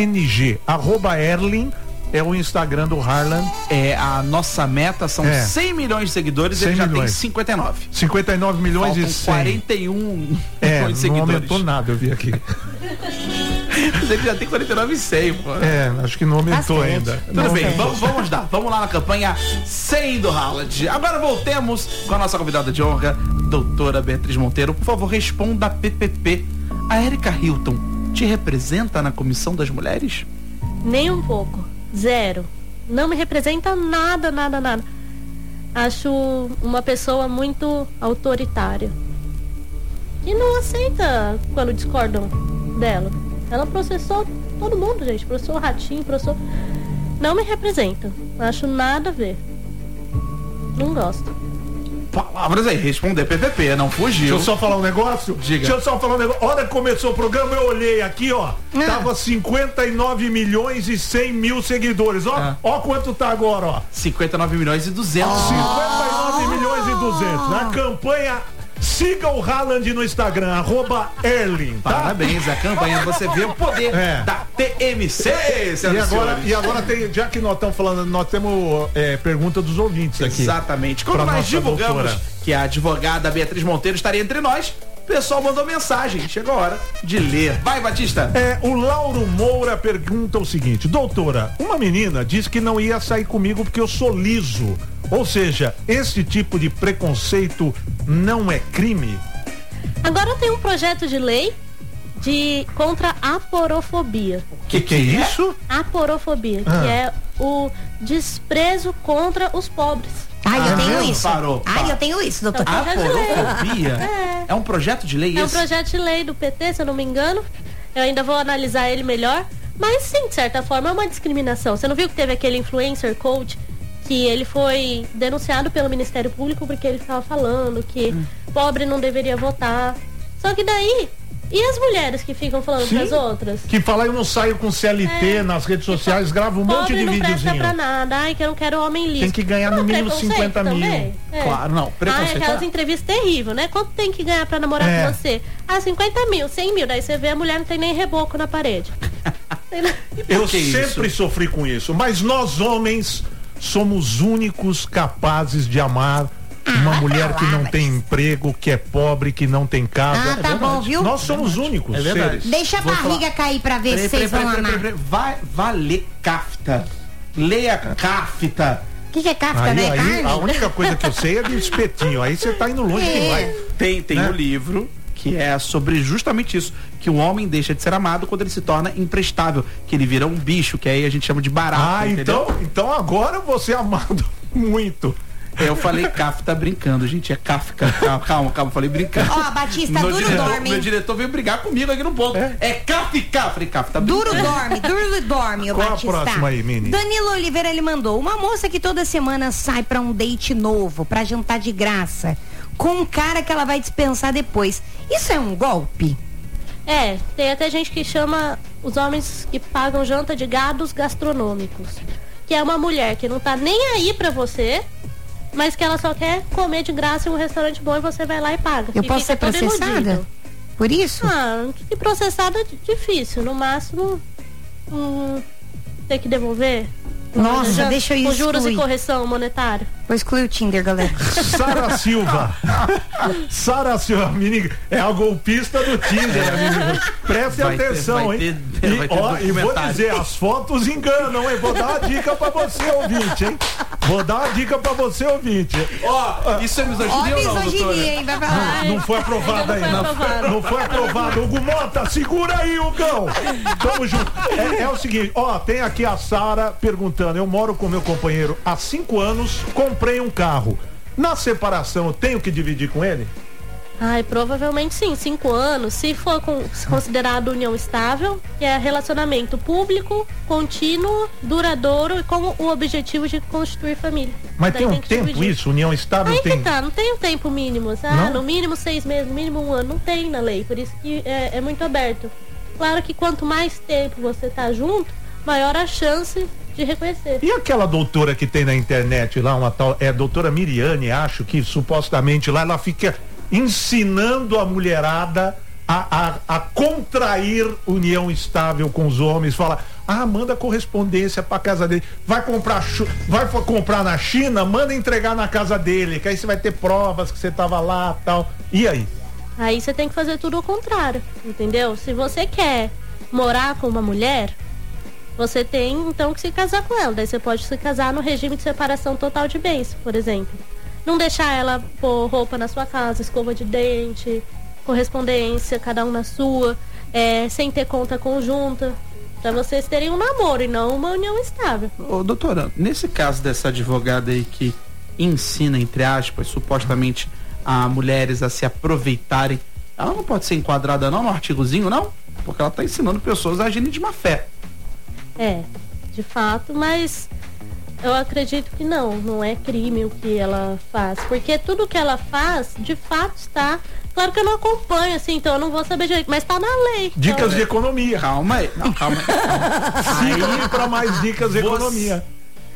Speaker 1: @Erling é o Instagram do Haaland.
Speaker 3: A nossa meta são 100 milhões de seguidores,
Speaker 1: 100
Speaker 3: ele já
Speaker 1: milhões.
Speaker 3: tem 59.
Speaker 1: 59 milhões e 100.
Speaker 3: 41 milhões de seguidores.
Speaker 1: Não aumentou nada, eu vi aqui.
Speaker 3: Mas ele já tem 49 e 100, pô.
Speaker 1: Acho que não aumentou ainda.
Speaker 3: Tudo bem, vamos lá. Vamos lá na campanha 100 do Haaland. Agora voltemos com a nossa convidada de honra, doutora Beatriz Monteiro. Por favor, responda a PPP. A Erika Hilton te representa na Comissão das Mulheres?
Speaker 4: Nem um pouco. Zero. Não me representa nada. Acho uma pessoa muito autoritária. E não aceita quando discordam dela. Ela processou todo mundo, gente. Processou o Ratinho, não me representa. Acho nada a ver. Não gosto.
Speaker 3: Palavras aí, responder PPP, não fugiu.
Speaker 1: Deixa eu só falar um negócio.
Speaker 3: Diga.
Speaker 1: Deixa eu só falar um negócio. Hora que começou o programa, eu olhei aqui, ó. Tava 59 milhões e 100 mil seguidores. Ó quanto tá agora, ó.
Speaker 3: 59 milhões e 200.
Speaker 1: 59 milhões e 200. A campanha... Siga o Haaland no Instagram, @Erling. Tá?
Speaker 3: Parabéns, a campanha, você vê o poder da TMC,
Speaker 1: e agora tem, já que nós estamos falando, nós temos pergunta dos ouvintes aqui.
Speaker 3: Exatamente. Quando nós divulgamos que a advogada Beatriz Monteiro estaria entre nós, o pessoal mandou mensagem. Chegou a hora de ler. Vai, Batista.
Speaker 1: O Lauro Moura pergunta o seguinte: doutora, uma menina disse que não ia sair comigo porque eu sou liso. Ou seja, esse tipo de preconceito não é crime?
Speaker 4: Agora tem um projeto de lei contra a aporofobia.
Speaker 1: Que é isso?
Speaker 4: Aporofobia, que é o desprezo contra os pobres.
Speaker 2: Eu tenho isso.
Speaker 3: Parou.
Speaker 2: Eu tenho isso, doutor.
Speaker 3: Aporofobia? É um projeto de lei
Speaker 4: um projeto de lei do PT, se eu não me engano. Eu ainda vou analisar ele melhor. Mas sim, de certa forma, é uma discriminação. Você não viu que teve aquele influencer coach que ele foi denunciado pelo Ministério Público porque ele estava falando que pobre não deveria votar. Só que daí, e as mulheres que ficam falando pras outras?
Speaker 1: Que falam, eu não saio com CLT nas redes sociais, gravo um monte de videozinho.
Speaker 4: Não presta pra nada, que eu não quero homem liso.
Speaker 1: Tem que ganhar no mínimo 50 mil.
Speaker 3: Claro, não, preconceito.
Speaker 4: Aquelas entrevistas terríveis, né? Quanto tem que ganhar pra namorar com você? 50 mil, 100 mil, daí você vê a mulher não tem nem reboco na parede.
Speaker 1: Eu sempre sofri com isso, mas nós homens somos únicos capazes de amar uma mulher que não tem emprego, que é pobre, que não tem casa.
Speaker 2: Tá bom, viu?
Speaker 1: Nós somos únicos.
Speaker 3: É verdade.
Speaker 2: Deixa a barriga cair pra ver se vocês vão amar.
Speaker 3: Vai ler Kafta. Leia Kafta.
Speaker 2: O que é Kafta, né? Carne?
Speaker 1: A única coisa que eu sei é de espetinho. Aí você tá indo longe demais.
Speaker 3: Tem um livro que é sobre justamente isso, que o homem deixa de ser amado quando ele se torna imprestável, que ele vira um bicho, que aí a gente chama de barato.
Speaker 1: Então agora você é amado muito.
Speaker 3: Eu falei CAF, tá brincando, gente. É CAF, calma, falei brincando.
Speaker 2: Ó, Batista, duro dorme.
Speaker 3: Meu diretor veio brigar comigo aqui no ponto. É CAF, falei CAF, tá brincando.
Speaker 2: Duro dorme, o Batista.
Speaker 1: Qual a próxima aí, Mini?
Speaker 2: Danilo Oliveira, ele mandou: uma moça que toda semana sai pra um date novo, pra jantar de graça, com um cara que ela vai dispensar depois. Isso é um golpe?
Speaker 4: Tem até gente que chama os homens que pagam janta de gados gastronômicos. Que é uma mulher que não tá nem aí pra você, mas que ela só quer comer de graça em um restaurante bom e você vai lá e paga.
Speaker 2: Eu posso ser processada? Iludido. Por isso?
Speaker 4: Que processada é difícil. No máximo, ter que devolver.
Speaker 2: Nossa, deixa eu ir.
Speaker 4: Com juros e correção monetária.
Speaker 2: Vou excluir o Tinder, galera.
Speaker 1: Sara Silva. Sara Silva, menina, é a golpista do Tinder, menina. Preste atenção, hein? E vou dizer, as fotos enganam, hein? Vou dar uma dica pra você, ouvinte, hein?
Speaker 3: Isso é misoginia ou não, doutora?
Speaker 2: Hein? Vai falar.
Speaker 1: Não foi aprovado ainda. Não foi aprovado. Hugo Mota, segura aí, Hugão. Tamo junto. É o seguinte, tem aqui a Sara perguntando: eu moro com meu companheiro há 5 anos, comprei um carro. Na separação, eu tenho que dividir com ele?
Speaker 4: Provavelmente sim, 5 anos. Se for considerado união estável, que é relacionamento público, contínuo, duradouro e com o objetivo de constituir família.
Speaker 1: Mas tem um tempo isso? União estável tem?
Speaker 4: Não tem um tempo mínimo. No mínimo 6 meses, no mínimo 1 ano. Não tem na lei, por isso que é muito aberto. Claro que quanto mais tempo você tá junto, maior a chance de reconhecer.
Speaker 1: E aquela doutora que tem na internet lá, uma tal, doutora Miriane, acho que supostamente lá ela fica ensinando a mulherada a contrair união estável com os homens, fala: manda correspondência pra casa dele, vai comprar na China, manda entregar na casa dele, que aí você vai ter provas que você tava lá, tal. E aí?
Speaker 4: Aí você tem que fazer tudo ao contrário, entendeu? Se você quer morar com uma mulher, você tem então que se casar com ela. Daí você pode se casar no regime de separação total de bens, por exemplo. Não deixar ela pôr roupa na sua casa, escova de dente, correspondência, cada um na sua, sem ter conta conjunta, pra vocês terem um namoro e não uma união estável.
Speaker 3: Doutora, nesse caso dessa advogada aí que ensina, entre aspas, supostamente a mulheres a se aproveitarem, ela não pode ser enquadrada não no artigozinho, não? Porque ela tá ensinando pessoas a agirem de má fé.
Speaker 4: De fato, mas eu acredito que não é crime o que ela faz, porque tudo que ela faz, de fato está, claro que eu não acompanho assim, então eu não vou saber direito, mas está na lei.
Speaker 1: Dicas
Speaker 4: então,
Speaker 1: de economia.
Speaker 3: Calma aí.
Speaker 1: Siga para mais dicas de economia.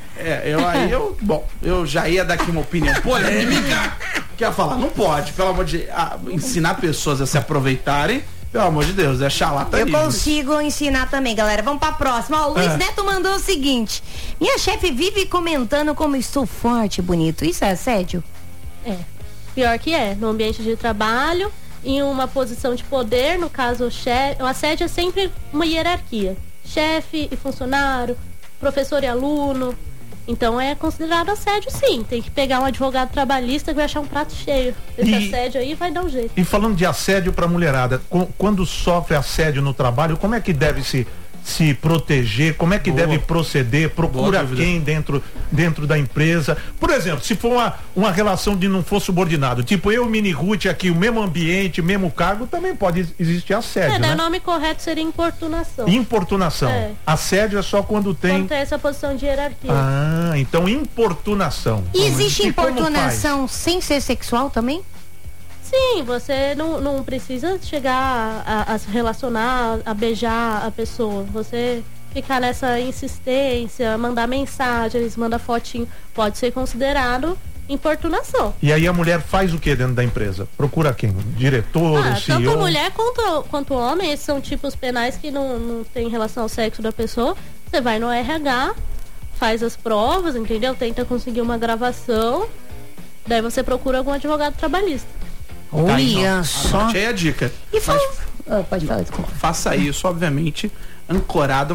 Speaker 3: Eu já ia dar aqui uma opinião polêmica, que ia falar, não pode, pelo amor de ensinar pessoas a se aproveitarem. Pelo amor de Deus, é charlatanismo.
Speaker 2: Eu consigo ensinar também, galera. Vamos pra próxima. O Luiz Neto mandou o seguinte: minha chefe vive comentando como estou forte e bonito. Isso é assédio?
Speaker 4: Pior que no ambiente de trabalho, em uma posição de poder, no caso o assédio é sempre uma hierarquia. Chefe e funcionário, professor e aluno. Então é considerado assédio, sim. Tem que pegar um advogado trabalhista que vai achar um prato cheio. Esse assédio aí vai dar um jeito.
Speaker 1: E falando de assédio pra mulherada, quando sofre assédio no trabalho, como é que deve se proteger? Como é que deve proceder? Procura quem dentro da empresa? Por exemplo, se for uma relação de não for subordinado, tipo eu e Mini Ruth aqui, o mesmo ambiente, mesmo cargo, também pode existir assédio, né?
Speaker 4: O nome correto seria importunação.
Speaker 1: Importunação. Assédio é só quando tem
Speaker 4: essa posição de hierarquia.
Speaker 1: Então importunação.
Speaker 2: E existe importunação sem ser sexual também?
Speaker 4: Sim, você não precisa chegar a se relacionar, a beijar a pessoa. Você ficar nessa insistência, mandar mensagens, mandar fotinho, pode ser considerado importunação.
Speaker 1: E aí a mulher faz o que dentro da empresa? Procura quem? Diretor, CEO?
Speaker 4: Tanto a mulher quanto o homem, esses são tipos penais que não tem relação ao sexo da pessoa. Você vai no RH, faz as provas, entendeu? Tenta conseguir uma gravação, daí você procura algum advogado trabalhista.
Speaker 2: Olha só.
Speaker 3: Anote aí a dica.
Speaker 2: Pode falar, desculpa.
Speaker 3: Faça isso, obviamente, ancorado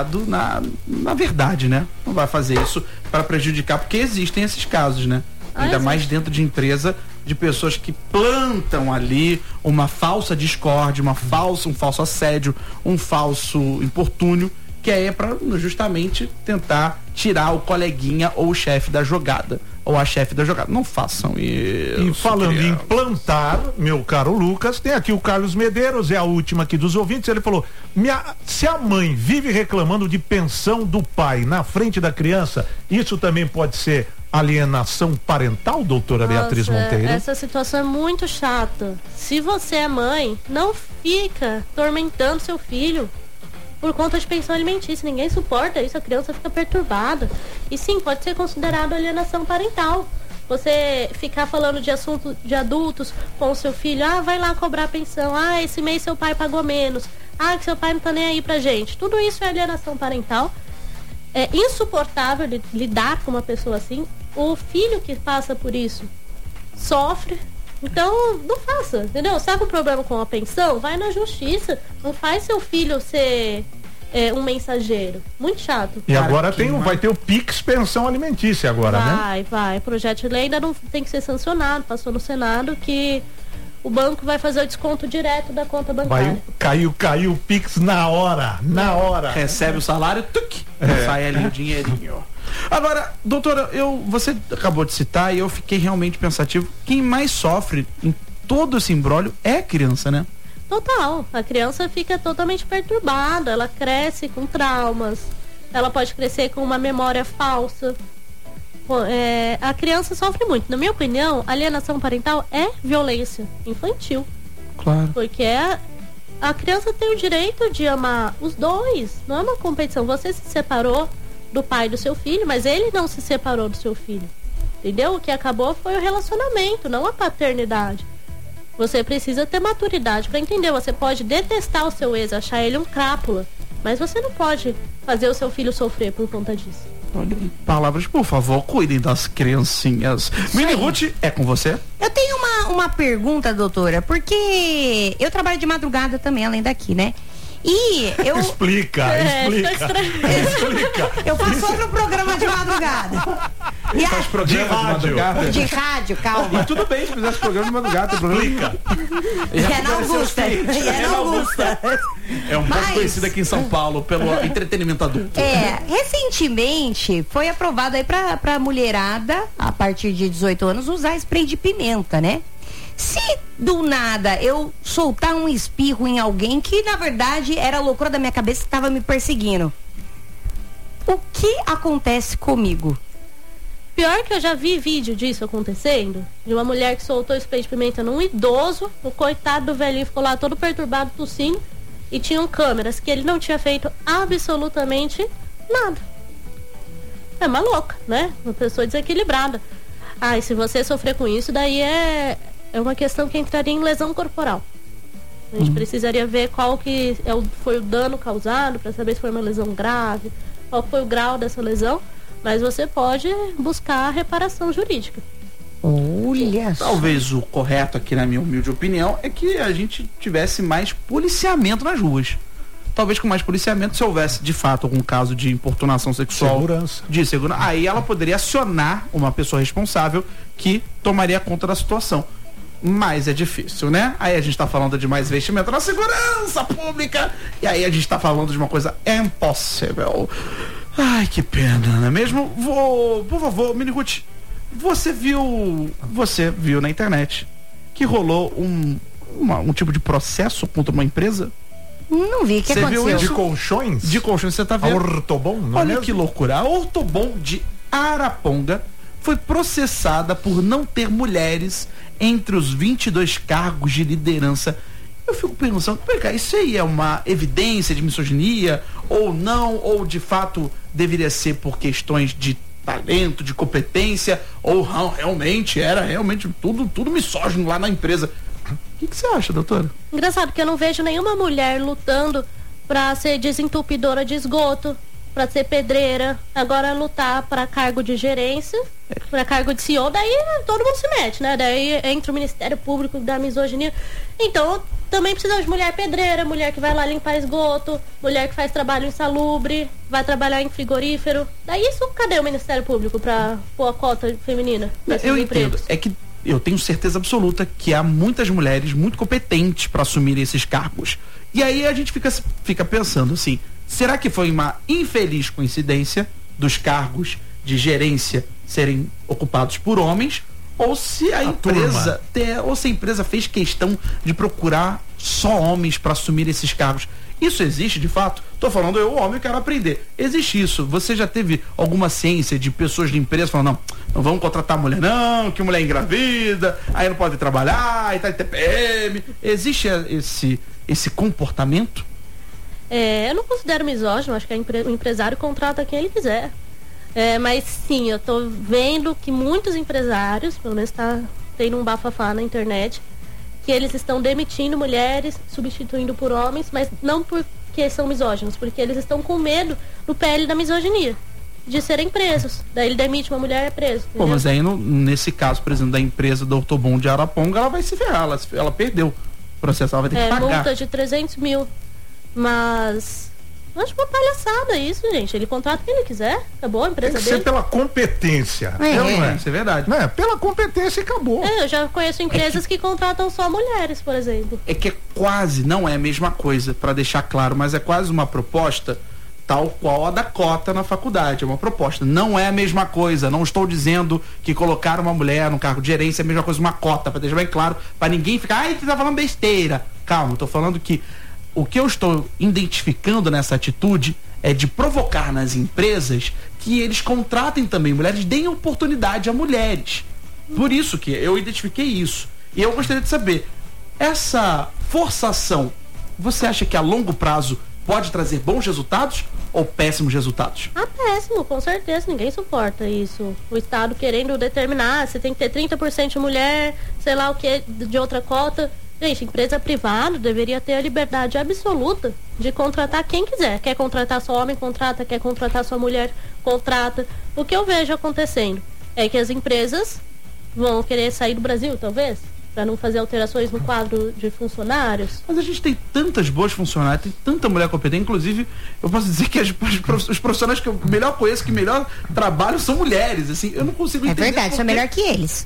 Speaker 3: na verdade, né? Não vai fazer isso para prejudicar, porque existem esses casos, né? Ainda mais dentro de empresa, de pessoas que plantam ali uma falsa discórdia, um falso assédio, um falso importúnio, que é para justamente tentar tirar o coleguinha ou o chefe da jogada. ou a chefe da jogada. Não façam isso.
Speaker 1: E falando em plantar, meu caro Lucas, tem aqui o Carlos Medeiros, é a última aqui dos ouvintes. Ele falou: se a mãe vive reclamando de pensão do pai na frente da criança, isso também pode ser alienação parental, doutora Beatriz Monteiro?
Speaker 4: Essa situação é muito chata. Se você é mãe, não fica tormentando seu filho por conta de pensão alimentícia. Ninguém suporta isso, a criança fica perturbada. E sim, pode ser considerado alienação parental. Você ficar falando de assuntos de adultos com o seu filho: vai lá cobrar pensão, esse mês seu pai pagou menos, que seu pai não tá nem aí pra gente. Tudo isso é alienação parental. É insuportável lidar com uma pessoa assim. O filho que passa por isso sofre. Então, não faça, entendeu? Sabe o problema com a pensão? Vai na justiça. Não faz seu filho ser um mensageiro. Muito chato.
Speaker 1: E agora vai ter o Pix Pensão Alimentícia agora, né?
Speaker 4: Vai. O projeto de lei ainda não tem que ser sancionado. Passou no Senado que o banco vai fazer o desconto direto da conta bancária.
Speaker 1: Caiu o Pix na hora.
Speaker 3: Recebe o salário, sai ali o dinheirinho. Agora, doutora, você acabou de citar e eu fiquei realmente pensativo. Quem mais sofre em todo esse imbróglio é a criança, né?
Speaker 4: Total. A criança fica totalmente perturbada. Ela cresce com traumas. Ela pode crescer com uma memória falsa. A criança sofre muito. Na minha opinião, alienação parental é violência infantil.
Speaker 3: Claro.
Speaker 4: Porque a criança tem o direito de amar os dois. Não é uma competição. Você se separou do pai do seu filho, mas ele não se separou do seu filho. Entendeu? O que acabou foi o relacionamento, não a paternidade. Você precisa ter maturidade para entender. Você pode detestar o seu ex, achar ele um crápula, mas você não pode fazer o seu filho sofrer por conta disso.
Speaker 3: Olha, palavras, por favor, cuidem das criancinhas. Mini Ruth, é com você?
Speaker 2: Eu tenho uma pergunta, doutora, porque eu trabalho de madrugada também, além daqui, né? E eu...
Speaker 1: Explica.
Speaker 2: Eu faço outro programa de madrugada.
Speaker 3: Ele faz programa de madrugada?
Speaker 2: De rádio, calma.
Speaker 3: E tudo bem se fizesse programa de madrugada,
Speaker 1: Explica.
Speaker 2: É na Augusta.
Speaker 3: É um pouco conhecido aqui em São Paulo pelo entretenimento adulto.
Speaker 2: Recentemente foi aprovado aí pra mulherada, a partir de 18 anos, usar spray de pimenta, né? Se do nada eu soltar um espirro em alguém que na verdade era a loucura da minha cabeça que estava me perseguindo, o que acontece comigo?
Speaker 4: Pior que eu já vi vídeo disso acontecendo, de uma mulher que soltou spray de pimenta num idoso, o coitado do velhinho ficou lá todo perturbado, tossindo, e tinham câmeras que ele não tinha feito absolutamente nada. É uma louca, né? Uma pessoa desequilibrada. E se você sofrer com isso, daí é uma questão que entraria em lesão corporal. A gente precisaria ver qual que foi o dano causado, para saber se foi uma lesão grave, qual foi o grau dessa lesão, mas você pode buscar a reparação jurídica.
Speaker 2: Olha.
Speaker 3: Talvez o correto aqui, na minha humilde opinião, é que a gente tivesse mais policiamento nas ruas. Talvez com mais policiamento, se houvesse de fato algum caso de importunação sexual, segurança, aí ela poderia acionar uma pessoa responsável que tomaria conta da situação. Mas é difícil, né? Aí a gente tá falando de mais investimento na segurança pública, e aí a gente tá falando de uma coisa impossível. Ai, que pena, não é mesmo? Por favor, Mini Ruth, você viu na internet que rolou um tipo de processo contra uma empresa?
Speaker 2: Não vi, o que aconteceu?
Speaker 1: Viu isso? De colchões?
Speaker 3: De colchões, você tá vendo?
Speaker 1: A Ortobon, não é
Speaker 3: Olha
Speaker 1: mesmo?
Speaker 3: Que loucura. A Ortobon de Araponga foi processada por não ter mulheres entre os 22 cargos de liderança. Eu fico pensando, isso aí é uma evidência de misoginia ou não, ou de fato deveria ser por questões de talento, de competência, ou realmente era tudo misógino lá na empresa. O que você acha, doutora?
Speaker 4: Engraçado que eu não vejo nenhuma mulher lutando pra ser desentupidora de esgoto, pra ser pedreira, agora lutar pra cargo de gerência, pra cargo de CEO, daí todo mundo se mete, né? Daí entra o Ministério Público da misoginia. Então, também precisa de mulher pedreira, mulher que vai lá limpar esgoto, mulher que faz trabalho insalubre, vai trabalhar em frigorífero. Daí isso, cadê o Ministério Público pra pôr a cota feminina?
Speaker 3: Eu entendo, é que eu tenho certeza absoluta que há muitas mulheres muito competentes para assumir esses cargos. E aí a gente fica pensando assim, será que foi uma infeliz coincidência dos cargos de gerência serem ocupados por homens, ou se a empresa fez questão de procurar só homens para assumir esses cargos. Isso existe de fato? Tô falando eu, homem, quero aprender. Existe isso. Você já teve alguma ciência de pessoas de empresa falando, não vamos contratar mulher não, que mulher engravida, aí não pode trabalhar, e tá em TPM. Existe esse comportamento?
Speaker 4: Eu não considero misógino, acho que o empresário contrata quem ele quiser. Mas sim, eu tô vendo que muitos empresários, pelo menos tá tendo um bafafá na internet, que eles estão demitindo mulheres, substituindo por homens, mas não porque são misóginos, porque eles estão com medo do PL da misoginia, de serem presos. Daí ele demite uma mulher e é preso.
Speaker 3: Pô, mas aí nesse caso, por exemplo, da empresa do Ortobon de Araponga, ela vai se ferrar, ela perdeu o processo, ela vai ter que pagar.
Speaker 4: Multa de 300 mil. Mas eu acho uma palhaçada isso, gente. Ele contrata quem ele quiser, acabou a empresa
Speaker 1: dele.
Speaker 4: Tem
Speaker 1: que ser pela competência.
Speaker 3: Isso é verdade.
Speaker 1: Pela competência e acabou.
Speaker 4: Eu já conheço empresas que contratam só mulheres, por exemplo.
Speaker 3: É que quase, não é a mesma coisa, para deixar claro, mas é quase uma proposta tal qual a da cota na faculdade. É uma proposta. Não é a mesma coisa. Não estou dizendo que colocar uma mulher no cargo de gerência é a mesma coisa que uma cota, para deixar bem claro, para ninguém ficar, você tá falando besteira. Calma, estou falando que o que eu estou identificando nessa atitude é de provocar nas empresas que eles contratem também mulheres, deem oportunidade a mulheres. Por isso que eu identifiquei isso. E eu gostaria de saber, essa forçação, você acha que a longo prazo pode trazer bons resultados ou péssimos resultados?
Speaker 4: Péssimo, com certeza, ninguém suporta isso. O Estado querendo determinar, você tem que ter 30% de mulher, sei lá o que, de outra cota. Gente, empresa privada deveria ter a liberdade absoluta de contratar quem quiser. Quer contratar só homem, contrata. Quer contratar só mulher, contrata. O que eu vejo acontecendo é que as empresas vão querer sair do Brasil, talvez, para não fazer alterações no quadro de funcionários.
Speaker 3: Mas a gente tem tantas boas funcionárias, tem tanta mulher competente. Inclusive, eu posso dizer que os profissionais que eu melhor conheço, que melhor trabalham, são mulheres. Assim, eu não consigo entender.
Speaker 2: É verdade, sou melhor que eles.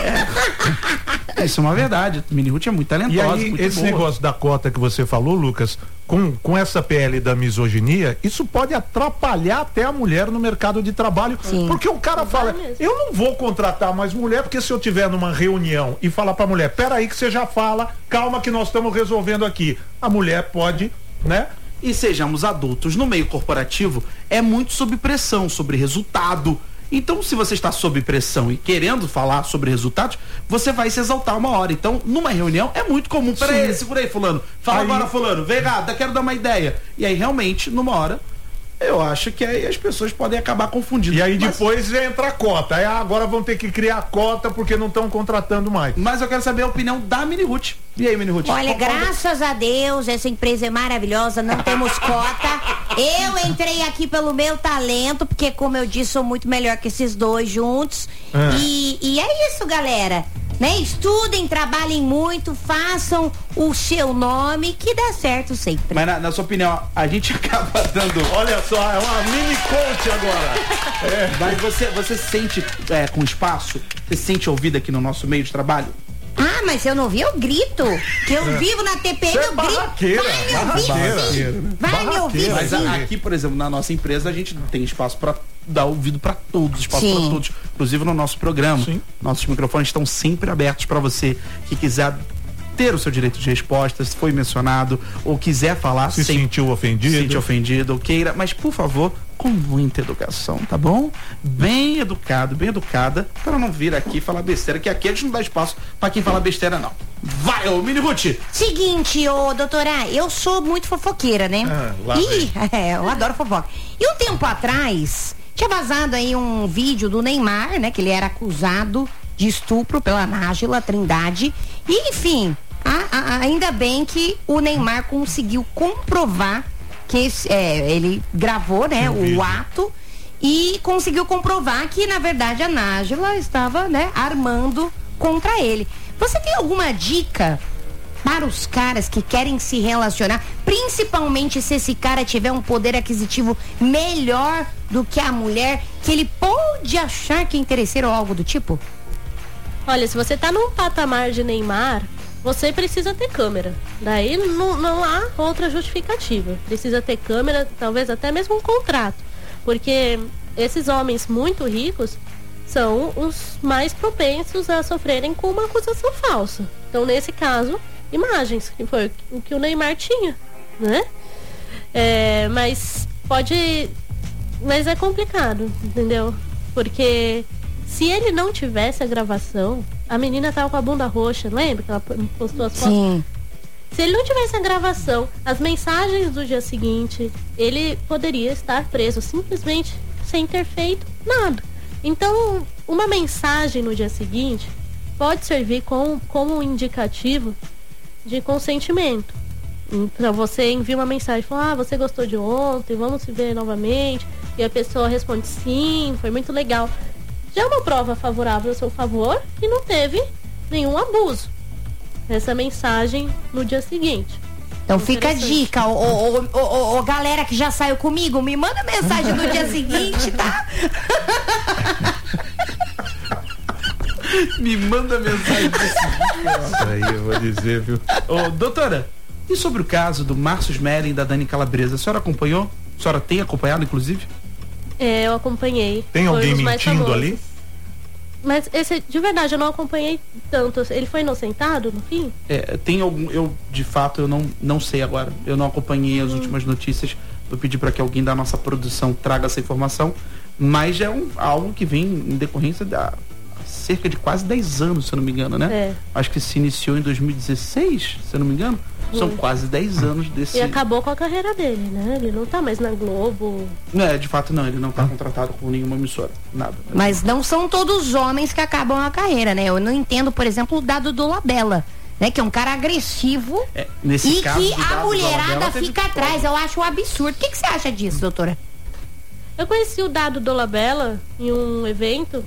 Speaker 3: Isso é uma verdade. A Mini Ruth é muito talentosa.
Speaker 1: E aí,
Speaker 3: muito
Speaker 1: esse
Speaker 3: boa.
Speaker 1: negócio da cota que você falou, Lucas, com essa PL da misoginia, isso pode atrapalhar até a mulher no mercado de trabalho.
Speaker 2: Sim.
Speaker 1: Porque o cara fala, eu não vou contratar mais mulher, porque se eu tiver numa reunião e falar pra mulher, peraí que você já fala, calma que nós estamos resolvendo aqui. A mulher pode, né?
Speaker 3: E sejamos adultos, no meio corporativo é muito sob pressão, sobre resultado. Então, se você está sob pressão e querendo falar sobre resultados, você vai se exaltar uma hora. Então, numa reunião, é muito comum. Peraí, segura aí, fulano. Fala agora, fulano. Vem cá, quero dar uma ideia. E aí, realmente, numa hora, eu acho que aí as pessoas podem acabar confundindo.
Speaker 1: E aí depois entra a cota. Aí agora vão ter que criar cota porque não estão contratando mais.
Speaker 3: Mas eu quero saber a opinião da Mini Ruth. E aí, Mini Ruth?
Speaker 2: Olha, graças a Deus, essa empresa é maravilhosa, não temos cota. Eu entrei aqui pelo meu talento, porque como eu disse, sou muito melhor que esses dois juntos. E é isso, galera. Né? Estudem, trabalhem muito, façam o seu nome, que dá certo sempre.
Speaker 3: Mas na sua opinião, a gente acaba dando...
Speaker 1: Olha só, é uma mini coach agora.
Speaker 3: Mas você se sente com espaço? Você se sente ouvido aqui no nosso meio de trabalho?
Speaker 2: Ah, mas eu não vi, eu grito. Que eu vivo na TPM, eu grito. Vai me ouvir,
Speaker 3: Mas aqui, por exemplo, na nossa empresa, a gente tem espaço para dar ouvido para todos, espaço para todos, inclusive no nosso programa. Sim. Nossos microfones estão sempre abertos para você que quiser ter o seu direito de resposta, se foi mencionado, ou quiser falar,
Speaker 1: se sentiu ofendido,
Speaker 3: ou queira, mas por favor, com muita educação, tá bom? Bem educado, bem educada, para não vir aqui falar besteira, que aqui a gente não dá espaço para quem fala besteira, não. Vai, ô Mini Ruth!
Speaker 2: Seguinte, ô doutora, eu sou muito fofoqueira, né? Eu adoro fofoca. E um tempo atrás, tinha vazado aí um vídeo do Neymar, né? Que ele era acusado de estupro pela Nájila Trindade. E, enfim, ainda bem que o Neymar conseguiu comprovar que ele gravou, né, o ato e conseguiu comprovar que, na verdade, a Nájila estava, né, armando contra ele. Você tem alguma dica para os caras que querem se relacionar, principalmente se esse cara tiver um poder aquisitivo melhor do que a mulher, que ele pode achar que é interesseiro ou algo do tipo?
Speaker 4: Olha, se você tá num patamar de Neymar, você precisa ter câmera. Daí não há outra justificativa. Precisa ter câmera, talvez até mesmo um contrato. Porque esses homens muito ricos são os mais propensos a sofrerem com uma acusação falsa. Então, nesse caso, imagens, que foi o que o Neymar tinha, né? Mas é complicado, entendeu? Porque se ele não tivesse a gravação, a menina tava com a bunda roxa, lembra que ela postou as fotos?
Speaker 2: Sim.
Speaker 4: Se ele não tivesse a gravação, as mensagens do dia seguinte, ele poderia estar preso simplesmente sem ter feito nada. Então, uma mensagem no dia seguinte pode servir como um indicativo de consentimento. Então, você envia uma mensagem, fala, você gostou de ontem, vamos se ver novamente, e a pessoa responde sim, foi muito legal. Já é uma prova favorável ao seu favor que não teve nenhum abuso nessa mensagem no dia seguinte.
Speaker 2: Então fica a dica, galera que já saiu comigo, me manda mensagem no dia seguinte, tá?
Speaker 3: Me manda mensagem desse seguinte.
Speaker 1: Isso aí eu vou dizer, viu?
Speaker 3: Doutora, e sobre o caso do Márcio Smelling e da Dani Calabresa, a senhora acompanhou? A senhora tem acompanhado, inclusive?
Speaker 4: Eu acompanhei.
Speaker 1: Tem alguém mentindo ali?
Speaker 4: Mas esse, de verdade, eu não acompanhei tanto. Ele foi inocentado no fim?
Speaker 3: Tem algum. Eu, de fato, eu não sei agora. Eu não acompanhei as últimas notícias. Eu pedi para que alguém da nossa produção traga essa informação. Mas é algo que vem em decorrência há cerca de quase 10 anos, se eu não me engano, né? Acho que se iniciou em 2016, se eu não me engano. São quase 10 anos desse...
Speaker 4: E acabou com a carreira dele, né? Ele não tá mais na Globo.
Speaker 3: De fato não, ele não tá contratado com nenhuma emissora, nada.
Speaker 2: Mas não são todos os homens que acabam a carreira, né? Eu não entendo, por exemplo, o Dado Dolabella, né? Que é um cara agressivo
Speaker 3: nesse caso,
Speaker 2: que a mulherada fica atrás. Eu acho um absurdo. O que você acha disso, doutora?
Speaker 4: Eu conheci o Dado Dolabella em um evento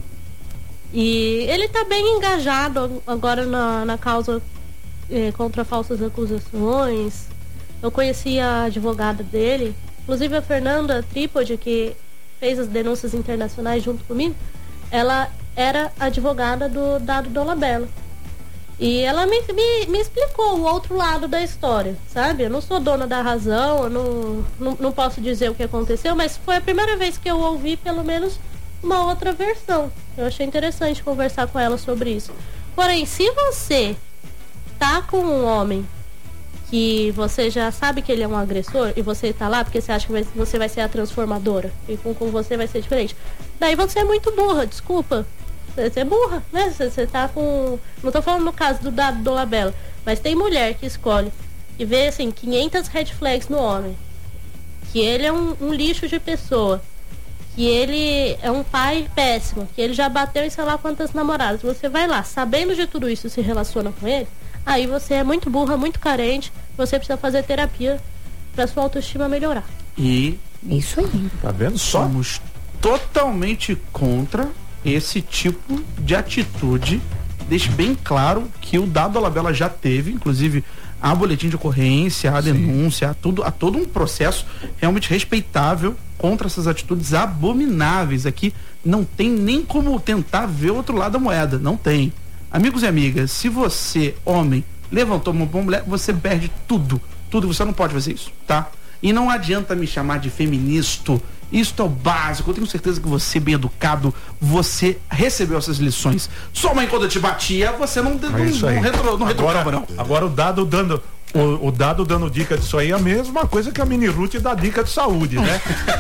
Speaker 4: e ele tá bem engajado agora na causa contra falsas acusações. Eu conheci a advogada dele, inclusive a Fernanda Trípode, que fez as denúncias internacionais junto comigo. Ela era advogada do Dado Dolabella e ela me explicou o outro lado da história, sabe? Eu não sou dona da razão, eu não posso dizer o que aconteceu, mas foi a primeira vez que eu ouvi pelo menos uma outra versão. Eu achei interessante conversar com ela sobre isso. Porém, se você tá com um homem que você já sabe que ele é um agressor e você tá lá porque você acha que você vai ser a transformadora e com você vai ser diferente, daí você é muito burra, desculpa. Você é burra, né? Você tá com... Não tô falando no caso do Dado Dolabella, mas tem mulher que escolhe e vê assim 500 red flags no homem, que ele é um lixo de pessoa, que ele é um pai péssimo, que ele já bateu em sei lá quantas namoradas. Você vai lá, sabendo de tudo isso, se relaciona com ele, aí você é muito burra, muito carente, você precisa fazer terapia pra sua autoestima melhorar.
Speaker 3: E
Speaker 2: isso aí.
Speaker 1: Tá vendo só?
Speaker 3: Somos totalmente contra esse tipo de atitude. Deixe bem claro que o Dado Dolabella já teve, inclusive, há boletim de ocorrência, há denúncia, há todo um processo realmente respeitável contra essas atitudes abomináveis. Aqui não tem nem como tentar ver o outro lado da moeda, não tem. Amigos e amigas, se você, homem, levantou uma mulher, você perde tudo, você não pode fazer isso, tá? E não adianta me chamar de feminista, isso é o básico. Eu tenho certeza que você, bem educado, você recebeu essas lições. Sua mãe, quando te batia, você não retrocava, não.
Speaker 1: Agora o Dado dando dica disso aí é a mesma coisa que a Mini Ruth dá dica de saúde, né?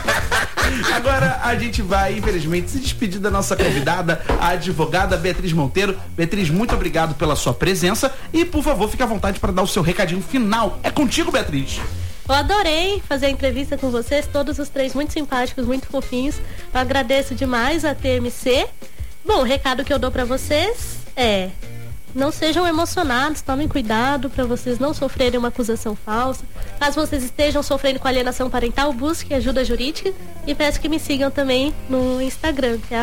Speaker 3: Agora a gente vai, infelizmente, se despedir da nossa convidada, a advogada Beatriz Monteiro. Beatriz, muito obrigado pela sua presença e, por favor, fique à vontade para dar o seu recadinho final. É contigo, Beatriz.
Speaker 4: Eu adorei fazer a entrevista com vocês, todos os três muito simpáticos, muito fofinhos. Eu agradeço demais a TMC. Bom, o recado que eu dou para vocês é: não sejam emocionados, tomem cuidado para vocês não sofrerem uma acusação falsa. Caso vocês estejam sofrendo com alienação parental, busque ajuda jurídica e peço que me sigam também no Instagram, que é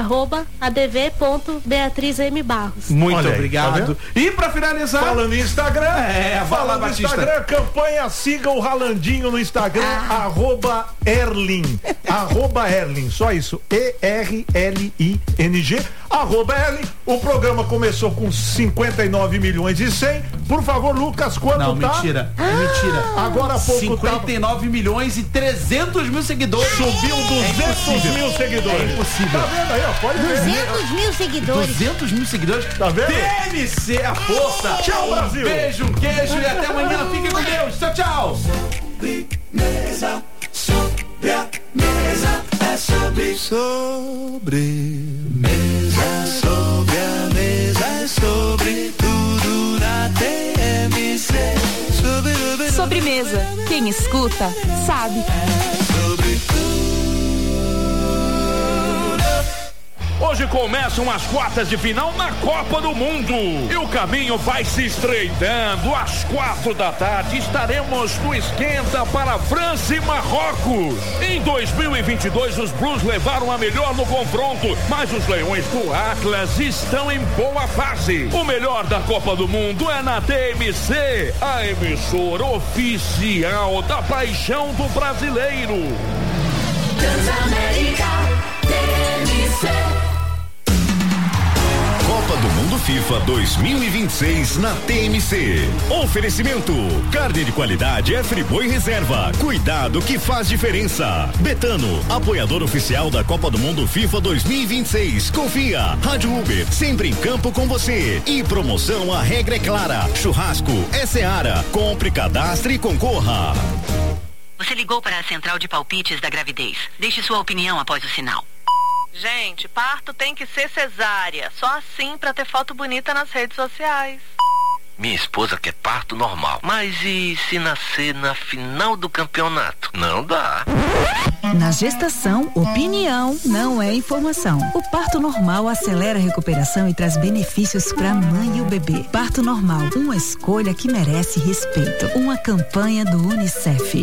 Speaker 4: @adv.beatrizmbarros.
Speaker 3: Muito obrigado. E para finalizar,
Speaker 1: falando em Instagram,
Speaker 3: falando no
Speaker 1: Instagram, campanha, siga o Ralandinho no Instagram, @Erlin. @Erling, só isso, ERLING, @Erling. O programa começou com 59.100.000. Por favor, Lucas, quanto
Speaker 3: não,
Speaker 1: tá?
Speaker 3: Mentira, é mentira.
Speaker 1: Agora há pouco
Speaker 3: 59.300.000 seguidores.
Speaker 1: Subiu 200.000 seguidores.
Speaker 3: É impossível.
Speaker 1: Tá vendo aí, ó? Pode ver.
Speaker 2: 200.000 seguidores.
Speaker 3: 200.000 seguidores.
Speaker 1: Tá vendo?
Speaker 3: TMC, a força.
Speaker 1: Tchau, Brasil.
Speaker 3: Beijo, um queijo e até amanhã. Fiquem com Deus. Tchau, tchau.
Speaker 5: Mesa, sobre a mesa, é sobre mesa, sobre a mesa, é sobre tudo na TMC.
Speaker 6: Sobremesa. Quem escuta, sabe.
Speaker 5: Sobre tudo.
Speaker 8: Hoje começam as quartas de final na Copa do Mundo e o caminho vai se estreitando. Às 4h estaremos no esquenta para França e Marrocos. Em 2022 os Blues levaram a melhor no confronto, mas os Leões do Atlas estão em boa fase. O melhor da Copa do Mundo é na TMC, a emissora oficial da paixão do brasileiro.
Speaker 5: Transamérica, TMC.
Speaker 16: Copa do Mundo FIFA 2026 na TMC. Oferecimento: carne de qualidade é Friboi Reserva. Cuidado que faz diferença. Betano, apoiador oficial da Copa do Mundo FIFA 2026. Confia. Rádio Uber, sempre em campo com você. E promoção A Regra é Clara. Churrasco é Seara. Compre, cadastre e concorra.
Speaker 9: Você ligou para a central de palpites da gravidez. Deixe sua opinião após o sinal.
Speaker 24: Gente, parto tem que ser cesárea. Só assim pra ter foto bonita nas redes sociais.
Speaker 25: Minha esposa quer parto normal. Mas e se nascer na final do campeonato? Não dá.
Speaker 26: Na gestação, opinião não é informação. O parto normal acelera a recuperação e traz benefícios para a mãe e o bebê. Parto normal, uma escolha que merece respeito. Uma campanha do UNICEF.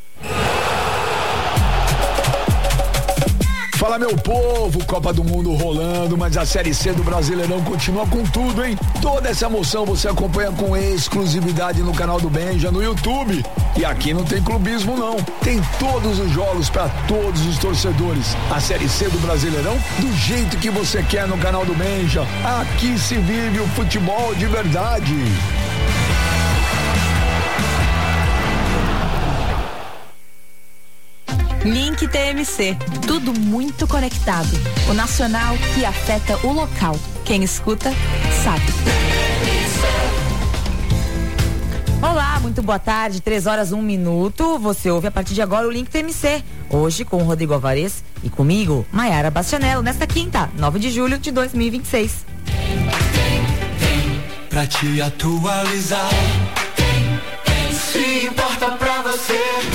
Speaker 27: Fala, meu povo, Copa do Mundo rolando, mas a Série C do Brasileirão continua com tudo, hein? Toda essa emoção você acompanha com exclusividade no canal do Benja, no YouTube. E aqui não tem clubismo, não. Tem todos os jogos para todos os torcedores. A Série C do Brasileirão, do jeito que você quer no canal do Benja. Aqui se vive o futebol de verdade.
Speaker 6: Link TMC, tudo muito conectado. O nacional que afeta o local. Quem escuta, sabe.
Speaker 28: Olá, muito boa tarde, 3h01. Você ouve a partir de agora o Link TMC. Hoje com o Rodrigo Alvarez e comigo, Maiara Bastianello, nesta quinta, 9 de julho de 2026.
Speaker 5: Pra te atualizar, se importa pra você.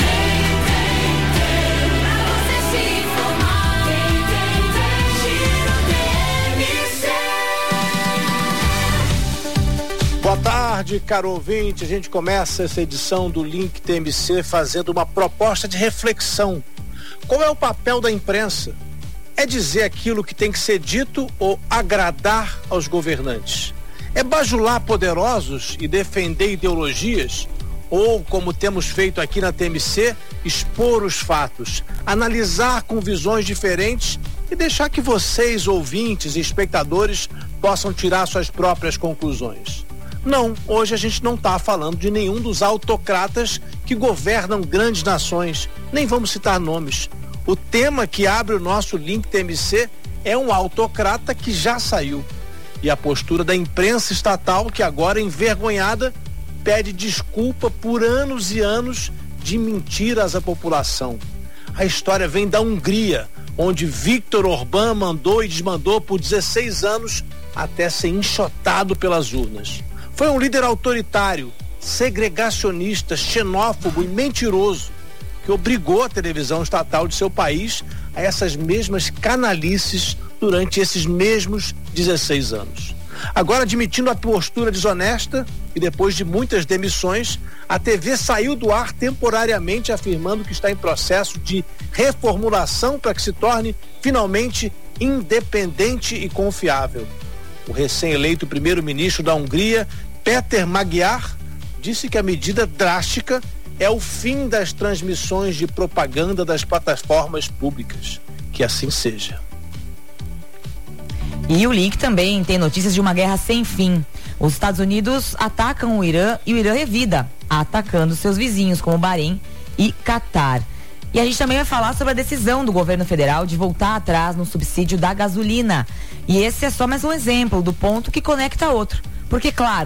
Speaker 29: Boa tarde, caro ouvinte. A gente começa essa edição do Link TMC fazendo uma proposta de reflexão. Qual é o papel da imprensa? É dizer aquilo que tem que ser dito ou agradar aos governantes? É bajular poderosos e defender ideologias? Ou, como temos feito aqui na TMC, expor os fatos, analisar com visões diferentes e deixar que vocês, ouvintes e espectadores, possam tirar suas próprias conclusões? Não, hoje a gente não está falando de nenhum dos autocratas que governam grandes nações, nem vamos citar nomes. O tema que abre o nosso Link TMC é um autocrata que já saiu. E a postura da imprensa estatal, que agora envergonhada, pede desculpa por anos e anos de mentiras à população. A história vem da Hungria, onde Viktor Orbán mandou e desmandou por 16 anos até ser enxotado pelas urnas. Foi um líder autoritário, segregacionista, xenófobo e mentiroso que obrigou a televisão estatal de seu país a essas mesmas canalices durante esses mesmos 16 anos. Agora, admitindo a postura desonesta e depois de muitas demissões, a TV saiu do ar temporariamente, afirmando que está em processo de reformulação para que se torne finalmente independente e confiável. O recém-eleito primeiro-ministro da Hungria, Péter Magyar, disse que a medida drástica é o fim das transmissões de propaganda das plataformas públicas. Que assim seja.
Speaker 28: E o link também tem notícias de uma guerra sem fim. Os Estados Unidos atacam o Irã e o Irã revida, atacando seus vizinhos como Bahrein e Catar. E a gente também vai falar sobre a decisão do governo federal de voltar atrás no subsídio da gasolina. E esse é só mais um exemplo do ponto que conecta outro. Porque, claro,